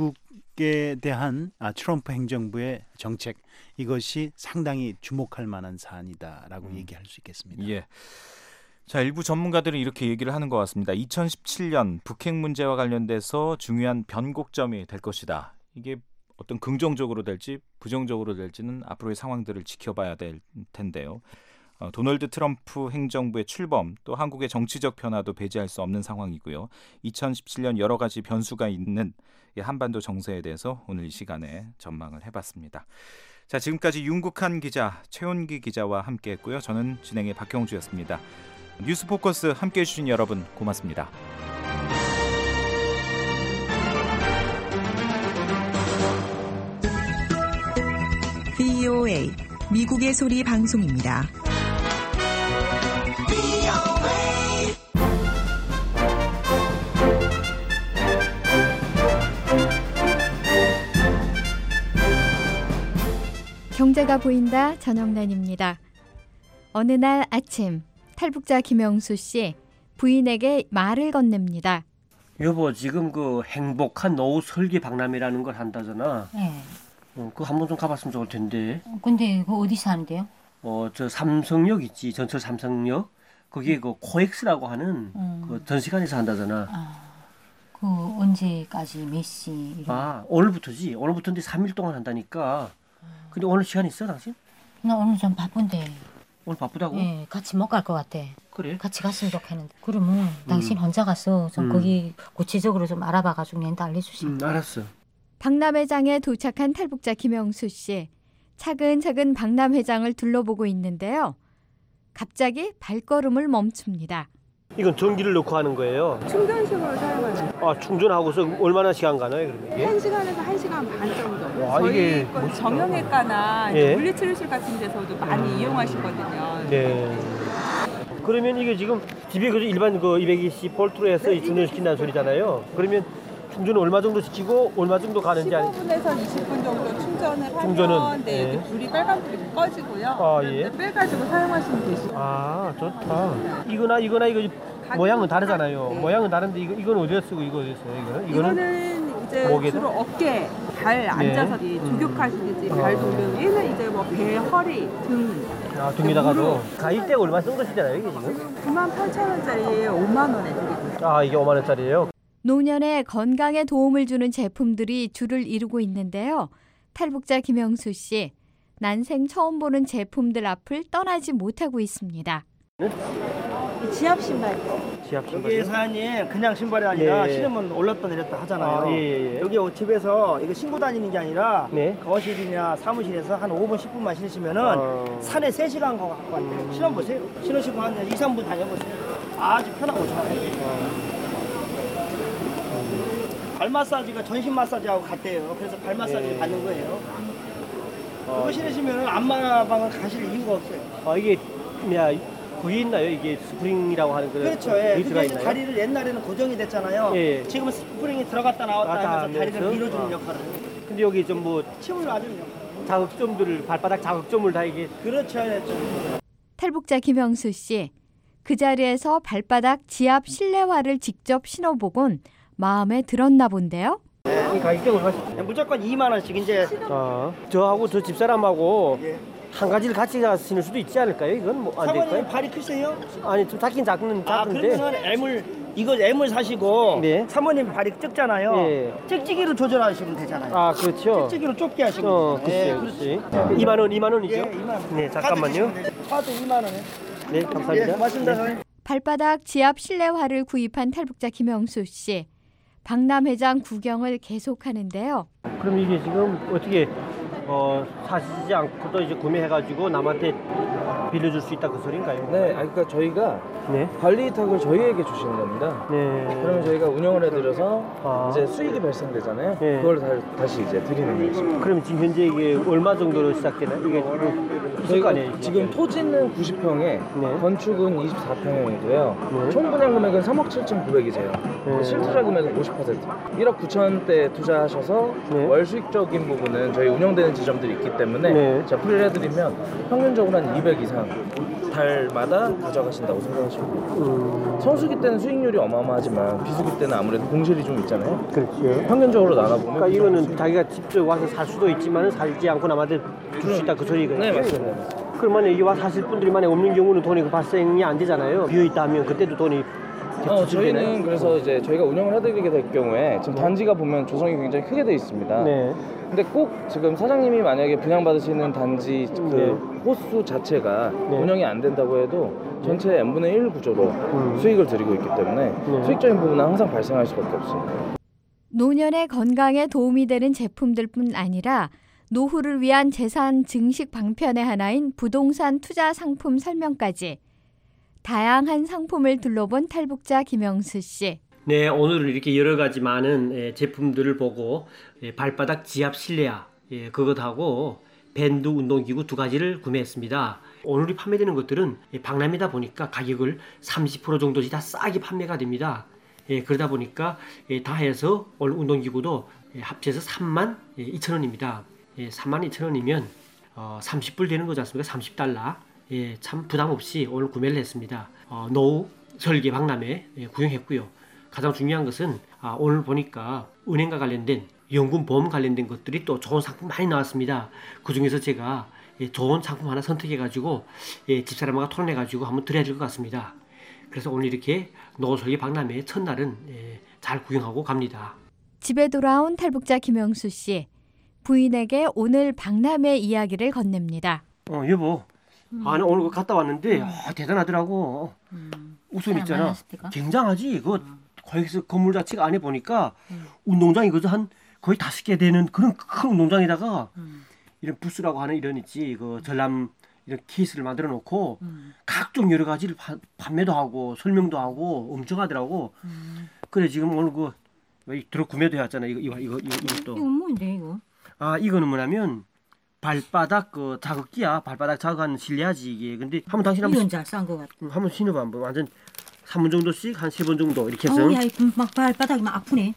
중국에 대한 트럼프 행정부의 정책, 이것이 상당히 주목할 만한 사안이다라고 얘기할 수 있겠습니다. 예. 자, 일부 전문가들은 이렇게 얘기를 하는 것 같습니다. 2017년 북핵 문제와 관련돼서 중요한 변곡점이 될 것이다. 이게 어떤 긍정적으로 될지 부정적으로 될지는 앞으로의 상황들을 지켜봐야 될 텐데요. 도널드 트럼프 행정부의 출범, 또 한국의 정치적 변화도 배제할 수 없는 상황이고요. 2017년 여러 가지 변수가 있는 이 한반도 정세에 대해서 오늘 이 시간에 전망을 해봤습니다. 자, 지금까지 윤국한 기자, 최원기 기자와 함께했고요. 저는 진행의 박형주였습니다. 뉴스포커스 함께해 주신 여러분 고맙습니다. VOA 미국의 소리 방송입니다. 경제가 보인다. 전영란입니다. 어느 날 아침 탈북자 김영수 씨 부인에게 말을 건넵니다. 여보, 지금 그 행복한 노후 설계 박람회라는 걸 한다잖아. 네. 그거 한번 좀 가봤으면 좋을 텐데. 근데 그 어디서 하는데요? 저 삼성역 있지, 전철 삼성역. 거기에 그 코엑스라고 하는 그 전시관에서 한다잖아. 그 언제까지 몇 시? 오늘부터지. 오늘부터인데 3일 동안 한다니까. 근데 오늘 시간 있어, 당신? 나 오늘 좀 바쁜데. 오늘 바쁘다고? 네, 같이 못 갈 것 같아. 그래? 같이 갔으면 좋겠는데. 그러면 당신 혼자 가서 좀 거기 구체적으로 좀 알아봐가지고 내한테 알려주시오. 알았어. 박람회장에 도착한 탈북자 김영수 씨. 차근차근 박람회장을 둘러보고 있는데요. 갑자기 발걸음을 멈춥니다. 이건 전기를 넣고 하는 거예요? 충전식으로 사용하는. 충전하고서 얼마나 시간 가나요, 그러면 이게? 1시간에서 1시간 반 정도. 와, 저희 이게 정형외과나 예. 물리치료실 같은 데서도 많이 이용하시거든요. 네. 그러면 이게 지금 집에 그 일반 그 220볼트로 해서 충전시킨다는 소리잖아요. 그러면 충전은 얼마 정도 시키고 얼마 정도 가는지 15분에서 20분 정도 충전을 충전은, 하면 네, 예. 불이 빨간불이 꺼지고요. 예. 빼가지고 사용하시면 되시죠. 좋다. 이거나 이거 모양은 다르잖아요. 네. 모양은 다른데 이건 어디다 쓰고 이거 어디다 써요? 이거는 이거는 이제 목에다? 주로 어깨, 발 앉아서 이 조격하시는지 발 돌려. 얘는 이제 뭐 배, 허리, 등. 아, 등에다가도. 가격대가 얼마 정도 시잖아요, 이게 지금? 98,000원짜리에 5만 원에 드리고 있어요. 아, 이게 5만 원짜리예요? 노년의 건강에 도움을 주는 제품들이 줄을 이루고 있는데요. 탈북자 김영수 씨, 난생 처음 보는 제품들 앞을 떠나지 못하고 있습니다. 지압 신발. 지압 신발. 여기 사장님 그냥 신발이 아니라 예. 신으면 올랐다 내렸다 하잖아요. 아, 예. 여기 집에서 이거 신고 다니는 게 아니라 네. 거실이나 사무실에서 한 5분 10분만 신으시면은 산에 3시간 거 갖고 왔대요. 신어보세요. 신으시고 한 2, 3분 다녀보세요. 아주 편하고 좋아요. 발 마사지가 전신 마사지하고 같대요. 그래서 발 마사지를 받는 거예요. 그거 신으시면 안마방을 가실 이유가 없어요. 이게 뭐야, 그게 있나요? 이게 스프링이라고 하는 그 그렇죠. 예. 그게 그게 들어가 이제 있나요? 다리를 옛날에는 고정이 됐잖아요. 예. 지금은 스프링이 들어갔다 나왔다 나왔다 하면서 다리를 하면서? 밀어주는 역할을. 근데 여기 좀 뭐 침을 놔주는 역할. 자극점들을 발바닥 자극점을 다 이게 그렇죠. 탈북자 김영수 씨, 그 자리에서 발바닥 지압 실내화를 직접 신어보곤 마음에 들었나 본데요. 이 가격대가 얼마씩? 무조건 2만 원씩 이제. 저하고 저 집사람하고 예. 한 가지를 같이 신을 수도 있지 않을까요? 이건 뭐 안 사모님 될까요? 발이 크세요? 아니 좀 작긴 작은데. 그러면 애물 사시고 네. 사모님 발이 좁잖아요. 예. 찍찍이로 조절하시면 되잖아요. 아, 그렇죠. 찍찍이로 좁게 하시고. 글쎄요. 그렇지. 2만 원이죠? 예, 2만 원. 네, 잠깐만요. 카드 2만 원에. 네, 감사합니다. 예, 고맙습니다. 네. 발바닥 지압 실내화를 구입한 탈북자 김영수 씨, 박람회장 구경을 계속하는데요. 그럼 이게 지금 어떻게 사시지 않고도 이제 구매해가지고 남한테 빌려줄 수 있다 그 소린가요? 네, 그러니까 저희가 관리 위탁을 저희에게 주시는 겁니다. 네. 그러면 저희가 운영을 해드려서 이제 수익이 발생되잖아요. 그걸 다시 이제 드리는 거죠. 그럼 지금 현재 이게 얼마 정도로 시작되나요? 이게 저희가 지금 토지는 90평에 건축은 24평이고요. 총 분양 금액은 3억 7,900이세요. 실투자 금액은 50%. 1억 9천대 투자하셔서 월 수익적인 부분은 저희 운영되는 지점들이 있기 때문에 제가 풀이를 해드리면 평균적으로 한 200 이상 달마다 가져가신다고 생각하시면 돼요. 성수기 때는 수익률이 어마어마하지만 비수기 때는 아무래도 공실이 좀 있잖아요. 그렇죠. 평균적으로 나눠보면 그러니까 이거는 자기가 직접 와서 살 수도 있지만 살지 않고 남한테 줄 수 있다 그 소리거든요. 네, 맞습니다. 그러면 여기 와 사실 분들이 만약 없는 경우는 돈이 발생이 안 되잖아요. 비어 있다 하면 그때도 돈이 저희는 그래서 이제 저희가 운영을 해드리게 될 경우에 지금 단지가 보면 조성이 굉장히 크게 돼 있습니다. 근데 꼭 지금 사장님이 만약에 분양받으시는 단지 그 호수 자체가 운영이 안 된다고 해도 전체 n분의 1 구조로 수익을 드리고 있기 때문에 수익적인 부분은 항상 발생할 수밖에 없습니다. 노년의 건강에 도움이 되는 제품들뿐 아니라 노후를 위한 재산 증식 방편의 하나인 부동산 투자 상품 설명까지 다양한 상품을 둘러본 탈북자 김영수 씨. 네, 오늘 이렇게 여러 가지 많은 제품들을 보고 발바닥 지압 실내화 그것하고 밴드 운동기구 2가지를 구매했습니다. 오늘 판매되는 것들은 박람회다 보니까 가격을 30% 정도씩 다 싸게 판매가 됩니다. 그러다 보니까 다 해서 오늘 운동기구도 합쳐서 32,000원입니다. 32,000원이면 30불 되는 거지 않습니까? 30달러. 참 부담 없이 오늘 구매를 했습니다. 노후 설계 박람회 구경했고요. 가장 중요한 것은 오늘 보니까 은행과 관련된 연금 보험 관련된 것들이 또 좋은 상품 많이 나왔습니다. 그 중에서 제가 좋은 상품 하나 선택해가지고 집사람과 토론해가지고 한번 드려야 될 것 같습니다. 그래서 오늘 이렇게 노후 설계 박람회 첫날은 잘 구경하고 갑니다. 집에 돌아온 탈북자 김영수 씨, 부인에게 오늘 박람회 이야기를 건넵니다. 여보, 나 오늘 그거 갔다 왔는데 대단하더라고. 우선 있잖아, 굉장하지. 그거 거기서 건물 자체가 안에 보니까 운동장이 그저 한 거의 5개 되는 그런 큰 운동장에다가 이런 부스라고 하는 이런 있지, 그 전람 이런 케이스를 만들어 놓고 각종 여러 가지를 판매도 하고 설명도 하고 엄청 하더라고. 그래 지금 오늘 그 들어 구매도 해왔잖아. 이것도. 이거 뭔데 이거? 이거는 뭐냐면 발바닥 그 자극기야. 발바닥 자극하는 실내화지 이게. 근데 한번 당신 한번 이건 잘 싼 것 같아. 한번 신어봐. 한번 완전 3분 정도씩 한 3번 정도 이렇게 해서. 야, 막 발바닥이 막 아프네.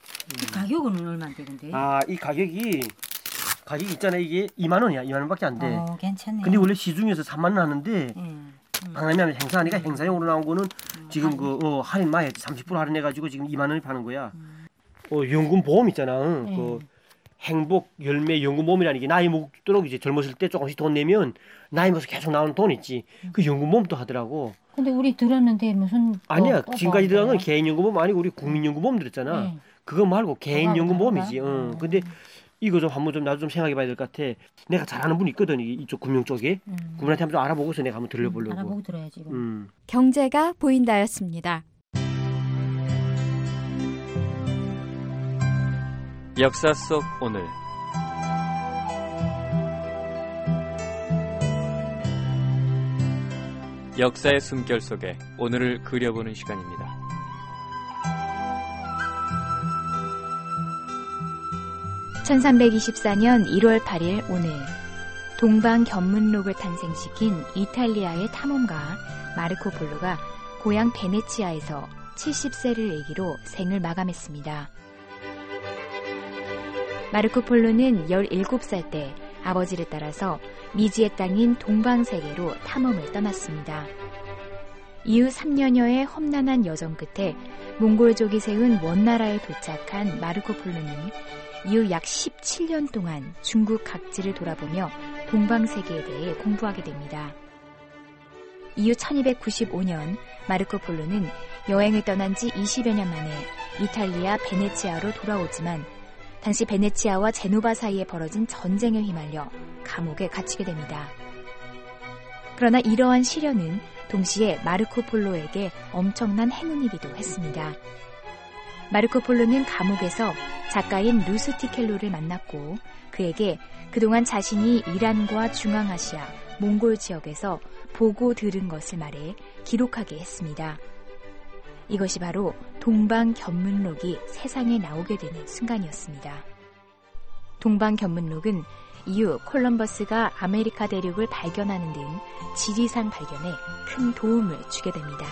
가격은 얼마인데 근데? 이 가격이 있잖아. 이게 2만 원이야. 2만 원밖에 안 돼. 괜찮네. 근데 원래 시중에서 3만 원 하는데 박람회 행사하니까 행사용으로 나온 거는 지금 할인 많이 했지. 30% 할인해가지고 지금 2만 원에 파는 거야. 연금 보험 있잖아. 네. 그 행복 열매 연금 보험이라는 게 나이 먹도록 이제 젊었을 때 조금씩 돈 내면 나이 먹어서 계속 나오는 돈 있지. 그 연금 보험도 하더라고. 근데 우리 들었는데 무슨 아니야. 뭐 지금까지 들은 건 거야? 개인 연금 보험 아니고 우리 국민 연금 보험 들었잖아. 네. 그거 말고 개인 그거하고 연금 보험이지. 다른가? 근데 이거 좀 한번 좀 나도 좀 생각해 봐야 될 것 같아. 내가 잘하는 분이 있거든. 이쪽 금융 쪽에. 그분한테 한번 좀 알아보고서 내가 한번 들려보려고. 알아보고 들어야지. 경제가 보인다였습니다. 역사 속 오늘 역사의 숨결 속에 오늘을 그려보는 시간입니다. (1324년 1월 8일) 오늘 동방견문록을 탄생시킨 이탈리아의 탐험가 마르코 폴로가 고향 베네치아에서 70세를 일기로 생을 마감했습니다. 마르코 폴로는 17살 때 아버지를 따라서 미지의 땅인 동방세계로 탐험을 떠났습니다. 이후 3년여의 험난한 여정 끝에 몽골족이 세운 원나라에 도착한 마르코 폴로는 이후 약 17년 동안 중국 각지를 돌아보며 동방세계에 대해 공부하게 됩니다. 이후 1295년 마르코 폴로는 여행을 떠난 지 20여 년 만에 이탈리아 베네치아로 돌아오지만 당시 베네치아와 제노바 사이에 벌어진 전쟁에 휘말려 감옥에 갇히게 됩니다. 그러나 이러한 시련은 동시에 마르코 폴로에게 엄청난 행운이기도 했습니다. 마르코 폴로는 감옥에서 작가인 루스티켈로를 만났고 그에게 그동안 자신이 이란과 중앙아시아, 몽골 지역에서 보고 들은 것을 말해 기록하게 했습니다. 이것이 바로 동방견문록이 세상에 나오게 되는 순간이었습니다. 동방견문록은 이후 콜럼버스가 아메리카 대륙을 발견하는 등 지리산 발견에 큰 도움을 주게 됩니다.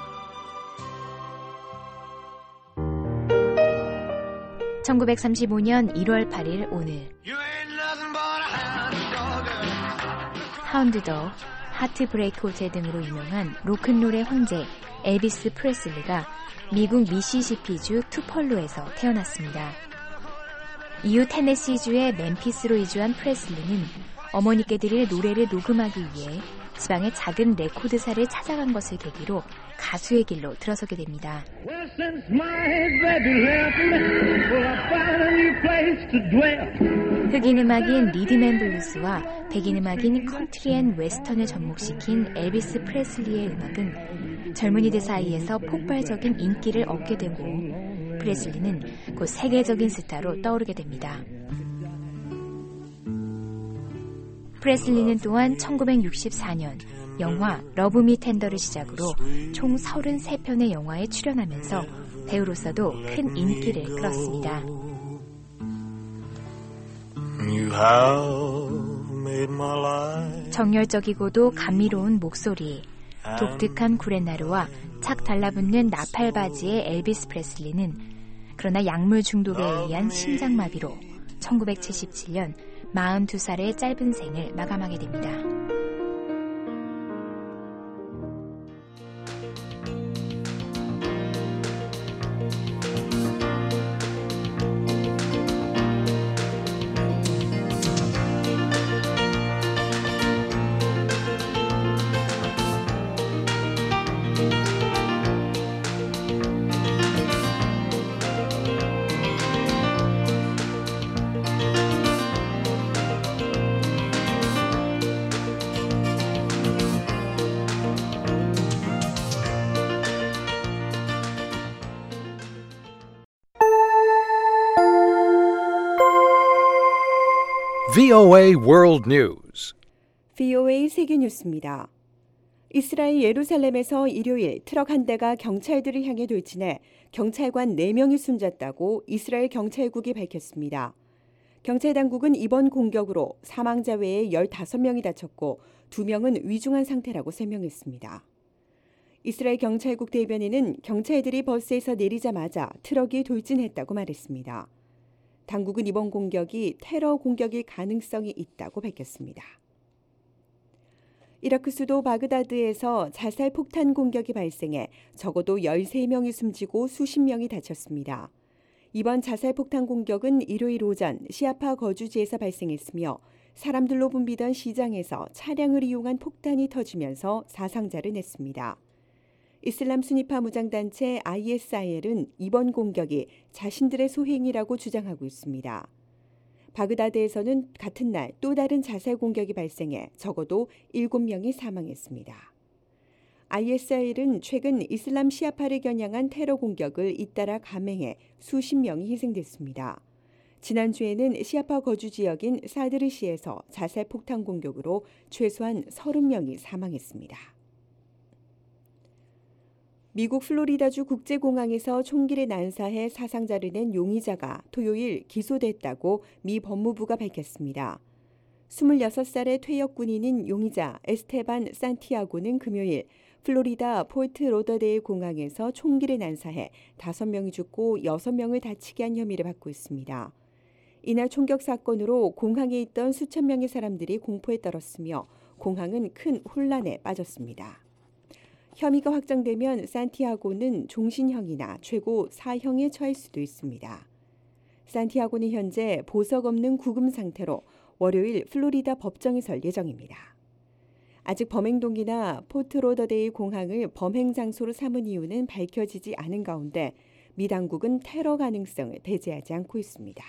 (1935년 1월 8일) 오늘 하운드독, 하트브레이크 호텔 등으로 유명한 로큰롤의 황제 엘비스 프레슬리가 미국 미시시피주 투펄로에서 태어났습니다. 이후 테네시주의 멤피스로 이주한 프레슬리는 어머니께 드릴 노래를 녹음하기 위해 지방의 작은 레코드사를 찾아간 것을 계기로 가수의 길로 들어서게 됩니다. 흑인 음악인 리듬앤블루스와 백인 음악인 컨트리 앤 웨스턴을 접목시킨 엘비스 프레슬리의 음악은 젊은이들 사이에서 폭발적인 인기를 얻게 되고 프레슬리는 곧 세계적인 스타로 떠오르게 됩니다. 프레슬리는 또한 1964년 영화 러브 미 텐더를 시작으로 총 33편의 영화에 출연하면서 배우로서도 큰 인기를 끌었습니다. 정열적이고도 감미로운 목소리, 독특한 구렛나루와 착 달라붙는 나팔바지의 엘비스 프레슬리는 그러나 약물 중독에 의한 심장마비로 1977년 42살의 짧은 생을 마감하게 됩니다. VOA World News. VOA 세계 뉴스입니다. 이스라엘 예루살렘에서 일요일 트럭 한 대가 경찰들을 향해 돌진해 경찰관 4명이 숨졌다고 이스라엘 경찰국이 밝혔습니다. 경찰 당국은 이번 공격으로 사망자 외에 15명이 다쳤고 2명은 위중한 상태라고 설명했습니다. 이스라엘 경찰국 대변인은 경찰들이 버스에서 내리자마자 트럭이 돌진했다고 말했습니다. 당국은 이번 공격이 테러 공격일 가능성이 있다고 밝혔습니다. 이라크 수도 바그다드에서 자살 폭탄 공격이 발생해 적어도 13명이 숨지고 수십 명이 다쳤습니다. 이번 자살 폭탄 공격은 일요일 오전 시아파 거주지에서 발생했으며 사람들로 붐비던 시장에서 차량을 이용한 폭탄이 터지면서 사상자를 냈습니다. 이슬람 순위파 무장단체 ISIL은 이번 공격이 자신들의 소행이라고 주장하고 있습니다. 바그다드에서는 같은 날 또 다른 자살 공격이 발생해 적어도 7명이 사망했습니다. ISIL은 최근 이슬람 시아파를 겨냥한 테러 공격을 잇따라 감행해 수십 명이 희생됐습니다. 지난주에는 시아파 거주 지역인 사드르시에서 자살 폭탄 공격으로 최소한 30명이 사망했습니다. 미국 플로리다주 국제공항에서 총기를 난사해 사상자를 낸 용의자가 토요일 기소됐다고 미 법무부가 밝혔습니다. 26살의 퇴역 군인인 용의자 에스테반 산티아고는 금요일 플로리다 포트 로더데일 공항에서 총기를 난사해 5명이 죽고 6명을 다치게 한 혐의를 받고 있습니다. 이날 총격 사건으로 공항에 있던 수천 명의 사람들이 공포에 떨었으며 공항은 큰 혼란에 빠졌습니다. 혐의가 확정되면 산티아고는 종신형이나 최고 4형에 처할 수도 있습니다. 산티아고는 현재 보석 없는 구금 상태로 월요일 플로리다 법정에 설 예정입니다. 아직 범행동기나 포트로더데일 공항을 범행 장소로 삼은 이유는 밝혀지지 않은 가운데 미 당국은 테러 가능성을 배제하지 않고 있습니다.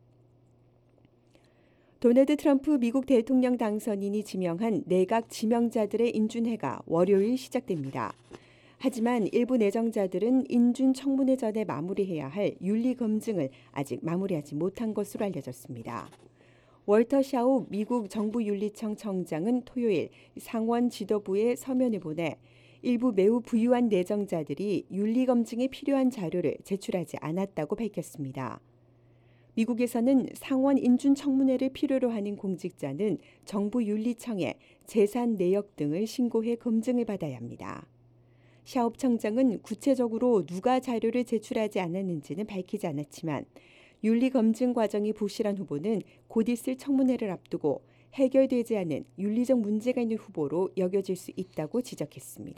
도널드 트럼프 미국 대통령 당선인이 지명한 내각 지명자들의 인준회가 월요일 시작됩니다. 하지만 일부 내정자들은 인준 청문회 전에 마무리해야 할 윤리 검증을 아직 마무리하지 못한 것으로 알려졌습니다. 월터 샤우 미국 정부윤리청 청장은 토요일 상원 지도부에 서면을 보내 일부 매우 부유한 내정자들이 윤리 검증에 필요한 자료를 제출하지 않았다고 밝혔습니다. 미국에서는 상원 인준 청문회를 필요로 하는 공직자는 정부윤리청에 재산 내역 등을 신고해 검증을 받아야 합니다. 샤웁 청장은 구체적으로 누가 자료를 제출하지 않았는지는 밝히지 않았지만 윤리 검증 과정이 부실한 후보는 곧 있을 청문회를 앞두고 해결되지 않은 윤리적 문제가 있는 후보로 여겨질 수 있다고 지적했습니다.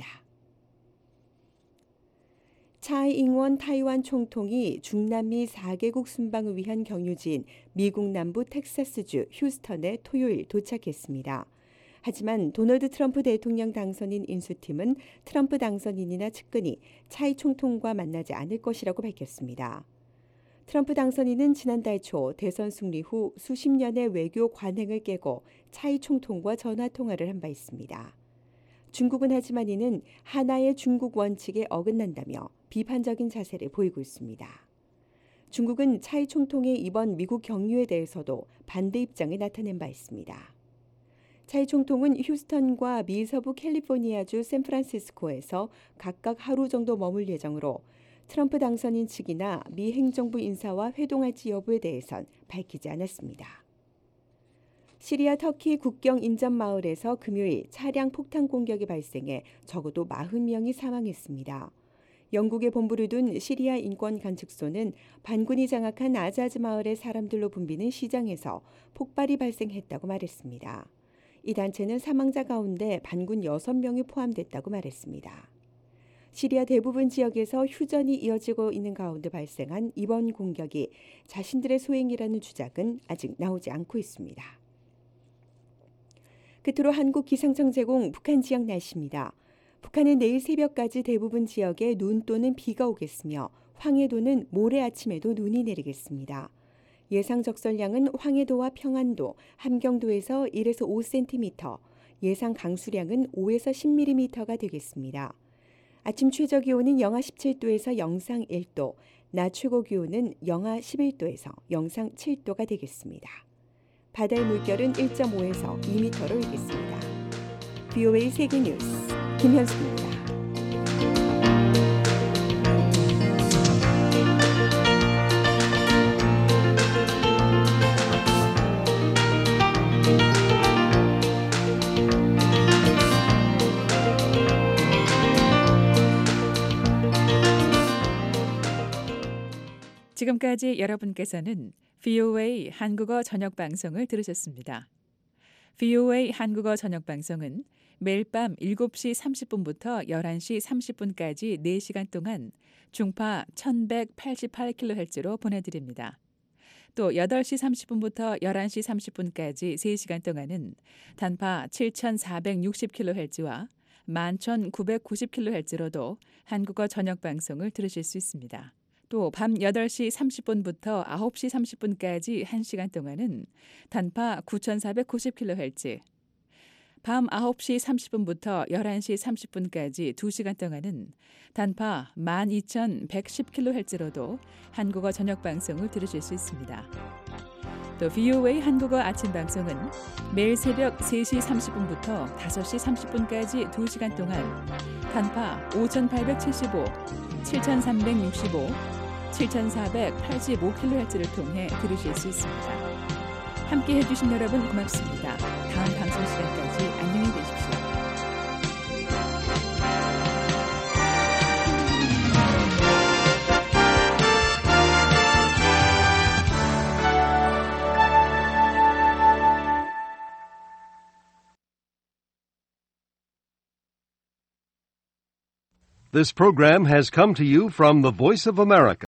차이 잉원 타이완 총통이 중남미 4개국 순방을 위한 경유지인 미국 남부 텍사스주 휴스턴에 토요일 도착했습니다. 하지만 도널드 트럼프 대통령 당선인 인수팀은 트럼프 당선인이나 측근이 차이 총통과 만나지 않을 것이라고 밝혔습니다. 트럼프 당선인은 지난달 초 대선 승리 후 수십 년의 외교 관행을 깨고 차이 총통과 전화통화를 한 바 있습니다. 중국은 하지만 이는 하나의 중국 원칙에 어긋난다며 비판적인 자세를 보이고 있습니다. 중국은 차이 총통의 이번 미국 경유에 대해서도 반대 입장을 나타낸 바 있습니다. 차이 총통은 휴스턴과 미 서부 캘리포니아주 샌프란시스코에서 각각 하루 정도 머물 예정으로 트럼프 당선인 측이나 미 행정부 인사와 회동할지 여부에 대해선 밝히지 않았습니다. 시리아 터키 국경 인접 마을에서 금요일 차량 폭탄 공격이 발생해 적어도 40명이 사망했습니다. 영국에 본부를 둔 시리아 인권 관측소는 반군이 장악한 아자즈 마을의 사람들로 붐비는 시장에서 폭발이 발생했다고 말했습니다. 이 단체는 사망자 가운데 반군 6명이 포함됐다고 말했습니다. 시리아 대부분 지역에서 휴전이 이어지고 있는 가운데 발생한 이번 공격이 자신들의 소행이라는 주장은 아직 나오지 않고 있습니다. 끝으로 한국 기상청 제공 북한 지역 날씨입니다. 북한은 내일 새벽까지 대부분 지역에 눈 또는 비가 오겠으며 황해도는 모레 아침에도 눈이 내리겠습니다. 예상 적설량은 황해도와 평안도, 함경도에서 1에서 5cm, 예상 강수량은 5에서 10mm가 되겠습니다. 아침 최저 기온은 영하 17도에서 영상 1도, 낮 최고 기온은 영하 11도에서 영상 7도가 되겠습니다. 바다의 물결은 1.5에서 2m로 일겠습니다. VOA 세계뉴스 김현숙입니다. 지금까지 여러분께서는 VOA 한국어 저녁 방송을 들으셨습니다. VOA 한국어 저녁 방송은 매일 밤 7시 30분부터 11시 30분까지 4시간 동안 중파 1188kHz로 보내드립니다. 또 8시 30분부터 11시 30분까지 3시간 동안은 단파 7460kHz와 11990kHz로도 한국어 저녁 방송을 들으실 수 있습니다. 또 밤 8시 30분부터 9시 30분까지 1시간 동안은 단파 9490kHz, 밤 9시 30분부터 11시 30분까지 2시간 동안은 단파 12110kHz로도 한국어 저녁 방송을 들으실 수 있습니다. 또 VOA 한국어 아침 방송은 매일 새벽 3시 30분부터 5시 30분까지 2시간 동안 단파 5875, 7365, 7485kHz를 통해 들으실 수 있습니다. 함께 해주신 여러분 고맙습니다. 다음 방송 시간까지 안녕히 계십시오. This program has come to you from the Voice of America,